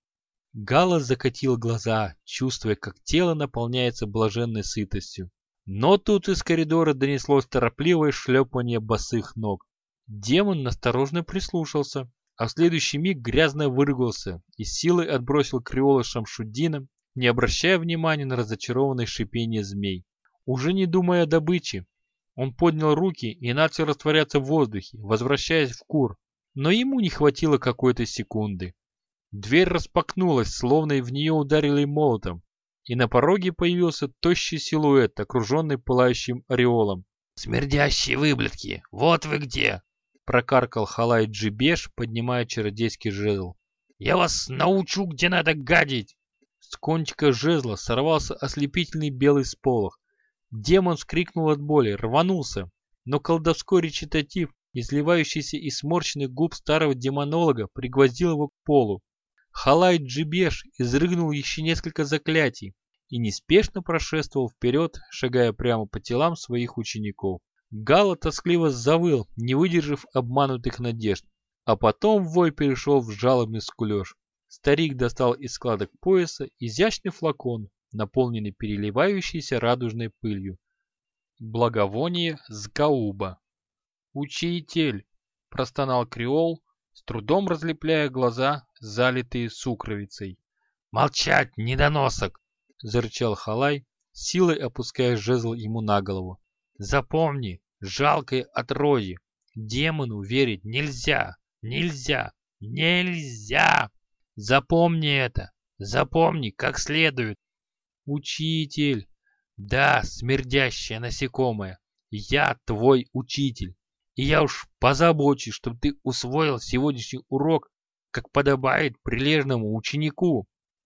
Гала закатил глаза, чувствуя, как тело наполняется блаженной сытостью. Но тут из коридора донеслось торопливое шлепание босых ног. Демон насторожно прислушался, а в следующий миг грязно выругался и с силой отбросил Креола Шамшуддина, не обращая внимания на разочарованное шипение змей. Уже не думая о добыче, он поднял руки и начал растворяться в воздухе, возвращаясь в кур, но ему не хватило какой-то секунды. Дверь распахнулась, словно в нее ударили молотом, и на пороге появился тощий силуэт, окруженный пылающим ореолом. «Смердящие выблядки, вот вы где!» — прокаркал Халай Джибеш, поднимая чародейский жезл. «Я вас научу, где надо гадить!» С кончика жезла сорвался ослепительный белый сполох. Демон вскрикнул от боли, рванулся, но колдовской речитатив, изливающийся из сморщенных губ старого демонолога, пригвоздил его к полу. Халай Джибеш изрыгнул еще несколько заклятий и неспешно прошествовал вперед, шагая прямо по телам своих учеников. Гала тоскливо завыл, не выдержав обманутых надежд, а потом вой перешел в жалобный скулеж. Старик достал из складок пояса изящный флакон, наполненный переливающейся радужной пылью. Благовоние с гауба. «Учитель!» – простонал Креол, с трудом разлепляя глаза, залитые сукровицей. «Молчать, недоносок!» – зарычал Халай, силой опуская жезл ему на голову. «Запомни, жалкое отродье, демону верить нельзя, нельзя, нельзя! Запомни это, запомни как следует!» «Учитель!» «Да, смердящее насекомое, я твой учитель, и я уж позабочусь, чтобы ты усвоил сегодняшний урок, как подобает прилежному ученику».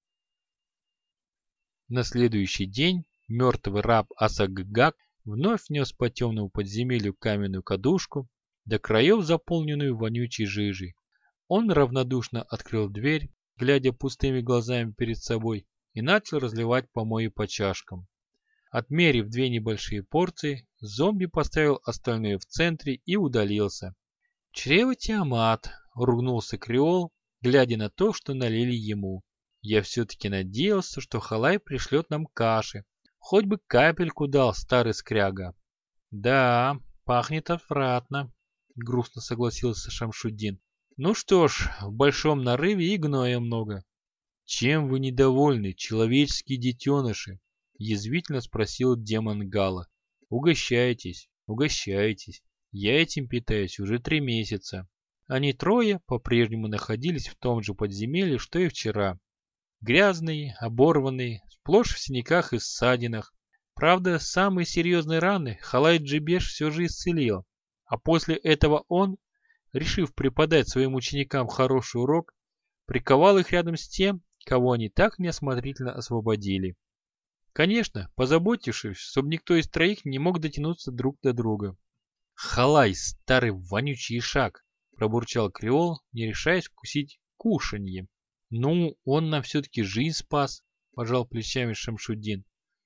На следующий день мертвый раб Асаггак вновь нес по темному подземелью каменную кадушку, до краев заполненную вонючей жижей. Он равнодушно открыл дверь, глядя пустыми глазами перед собой, и начал разливать помои по чашкам. Отмерив 2 небольшие порции, зомби поставил остальные в центре и удалился. «Чрево Тиамат!» — ругнулся Креол, глядя на то, что налили ему. «Я все-таки надеялся, что Халай пришлет нам каши. Хоть бы капельку дал старый скряга». «Да, пахнет отвратно», — грустно согласился Шамшуддин. «Ну что ж, в большом нарыве и гноя много». «Чем вы недовольны, человеческие детеныши?» — язвительно спросил демон Гала. «Угощайтесь, угощайтесь. Я этим питаюсь уже 3 месяца». Они трое по-прежнему находились в том же подземелье, что и вчера. Грязные, оборванные, сплошь в синяках и ссадинах. Правда, самые серьезные раны Халай Джибеш все же исцелил. А после этого он, решив преподать своим ученикам хороший урок, приковал их рядом с тем, кого они так неосмотрительно освободили. Конечно, позаботившись, чтобы никто из троих не мог дотянуться друг до друга. «Халай, старый вонючий ишак!» – пробурчал Креол, не решаясь вкусить кушанье. «Ну, он нам все-таки жизнь спас», – пожал плечами Шамшуддин.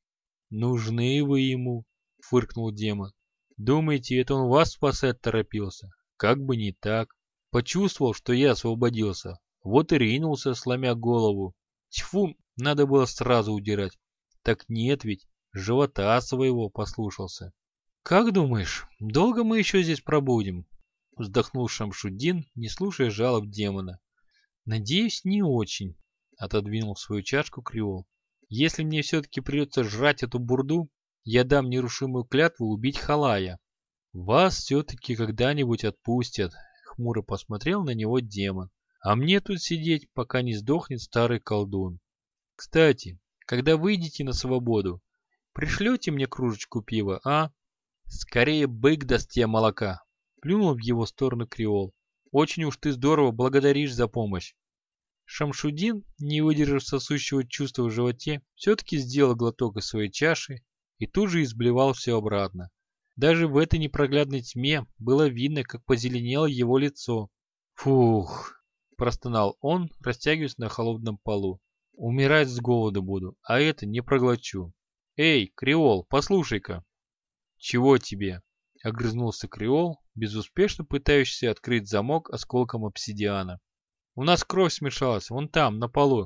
«Нужны вы ему», – фыркнул демон. «Думаете, это он вас спасать торопился? Как бы не так. Почувствовал, что я освободился, вот и ринулся, сломя голову. Тьфу, надо было сразу удирать. Так нет ведь, живота своего послушался». «Как думаешь, долго мы еще здесь пробудем?» – вздохнул Шамшуддин, не слушая жалоб демона. «Надеюсь, не очень», — отодвинул свою чашку Креол. «Если мне все-таки придется жрать эту бурду, я дам нерушимую клятву убить Халая. Вас все-таки когда-нибудь отпустят», — хмуро посмотрел на него демон. «А мне тут сидеть, пока не сдохнет старый колдун. Кстати, когда выйдете на свободу, пришлете мне кружечку пива, а? Скорее бык даст тебе молока», — плюнул в его сторону Креол. «Очень уж ты здорово благодаришь за помощь». Шамшуддин, не выдержав сосущего чувства в животе, все-таки сделал глоток из своей чаши и тут же изблевал все обратно. Даже в этой непроглядной тьме было видно, как позеленело его лицо. «Фух!» – простонал он, растягиваясь на холодном полу. «Умирать с голоду буду, а это не проглочу. Эй, Креол, послушай-ка!» «Чего тебе?» – огрызнулся Креол, безуспешно пытающийся открыть замок осколком обсидиана. «У нас кровь смешалась, вон там, на полу.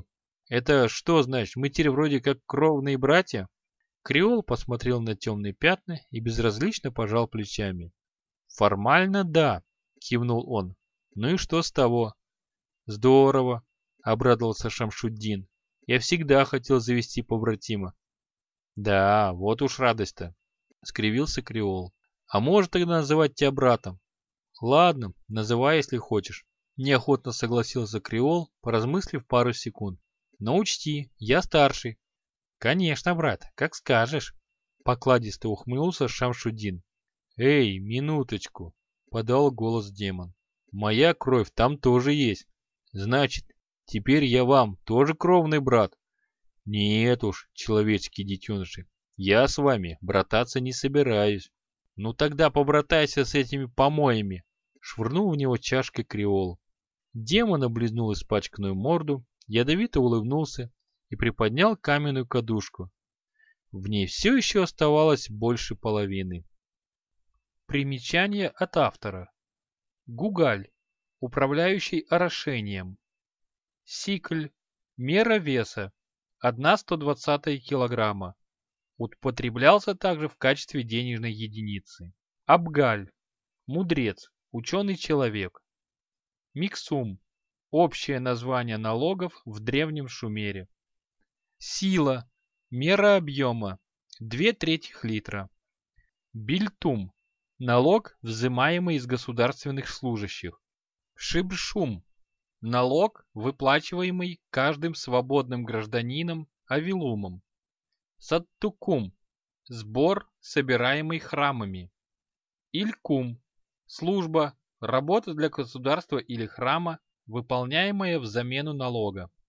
Это что значит, мы теперь вроде как кровные братья? Креол посмотрел на темные пятна и безразлично пожал плечами. Формально да, кивнул он. Ну и что с того? Здорово, обрадовался Шамшуддин. Я всегда хотел завести побратима. Да, вот уж радость-то, скривился Креол. А может тогда называть тебя братом? Ладно, называй, если хочешь. Неохотно согласился Креол, поразмыслив пару секунд. Но учти, я старший. Конечно, брат, как скажешь. Покладисто ухмыльнулся Шамшуддин. Эй, минуточку, подал голос демон. Моя кровь там тоже есть. Значит, теперь я вам тоже кровный брат? Нет уж, человеческие детеныши, я с вами брататься не собираюсь. Ну тогда побратайся с этими помоями. Швырнул в него чашкой Креол. Демон облизнул испачканную морду, ядовито улыбнулся и приподнял каменную кадушку. В ней все еще оставалось больше половины. Примечание от автора. Гугаль, управляющий орошением. Сикль, мера веса, 1/120 килограмма. Употреблялся также в качестве денежной единицы. Абгаль, мудрец, ученый человек. Миксум, общее название налогов в Древнем Шумере. Сила, мера объема, 2/3 литра. Бильтум, налог, взимаемый из государственных служащих. Шибшум, налог, выплачиваемый каждым свободным гражданином авилумом. Саттукум, сбор, собираемый храмами. Илькум, служба, работа для государства или храма, выполняемая в замену налога.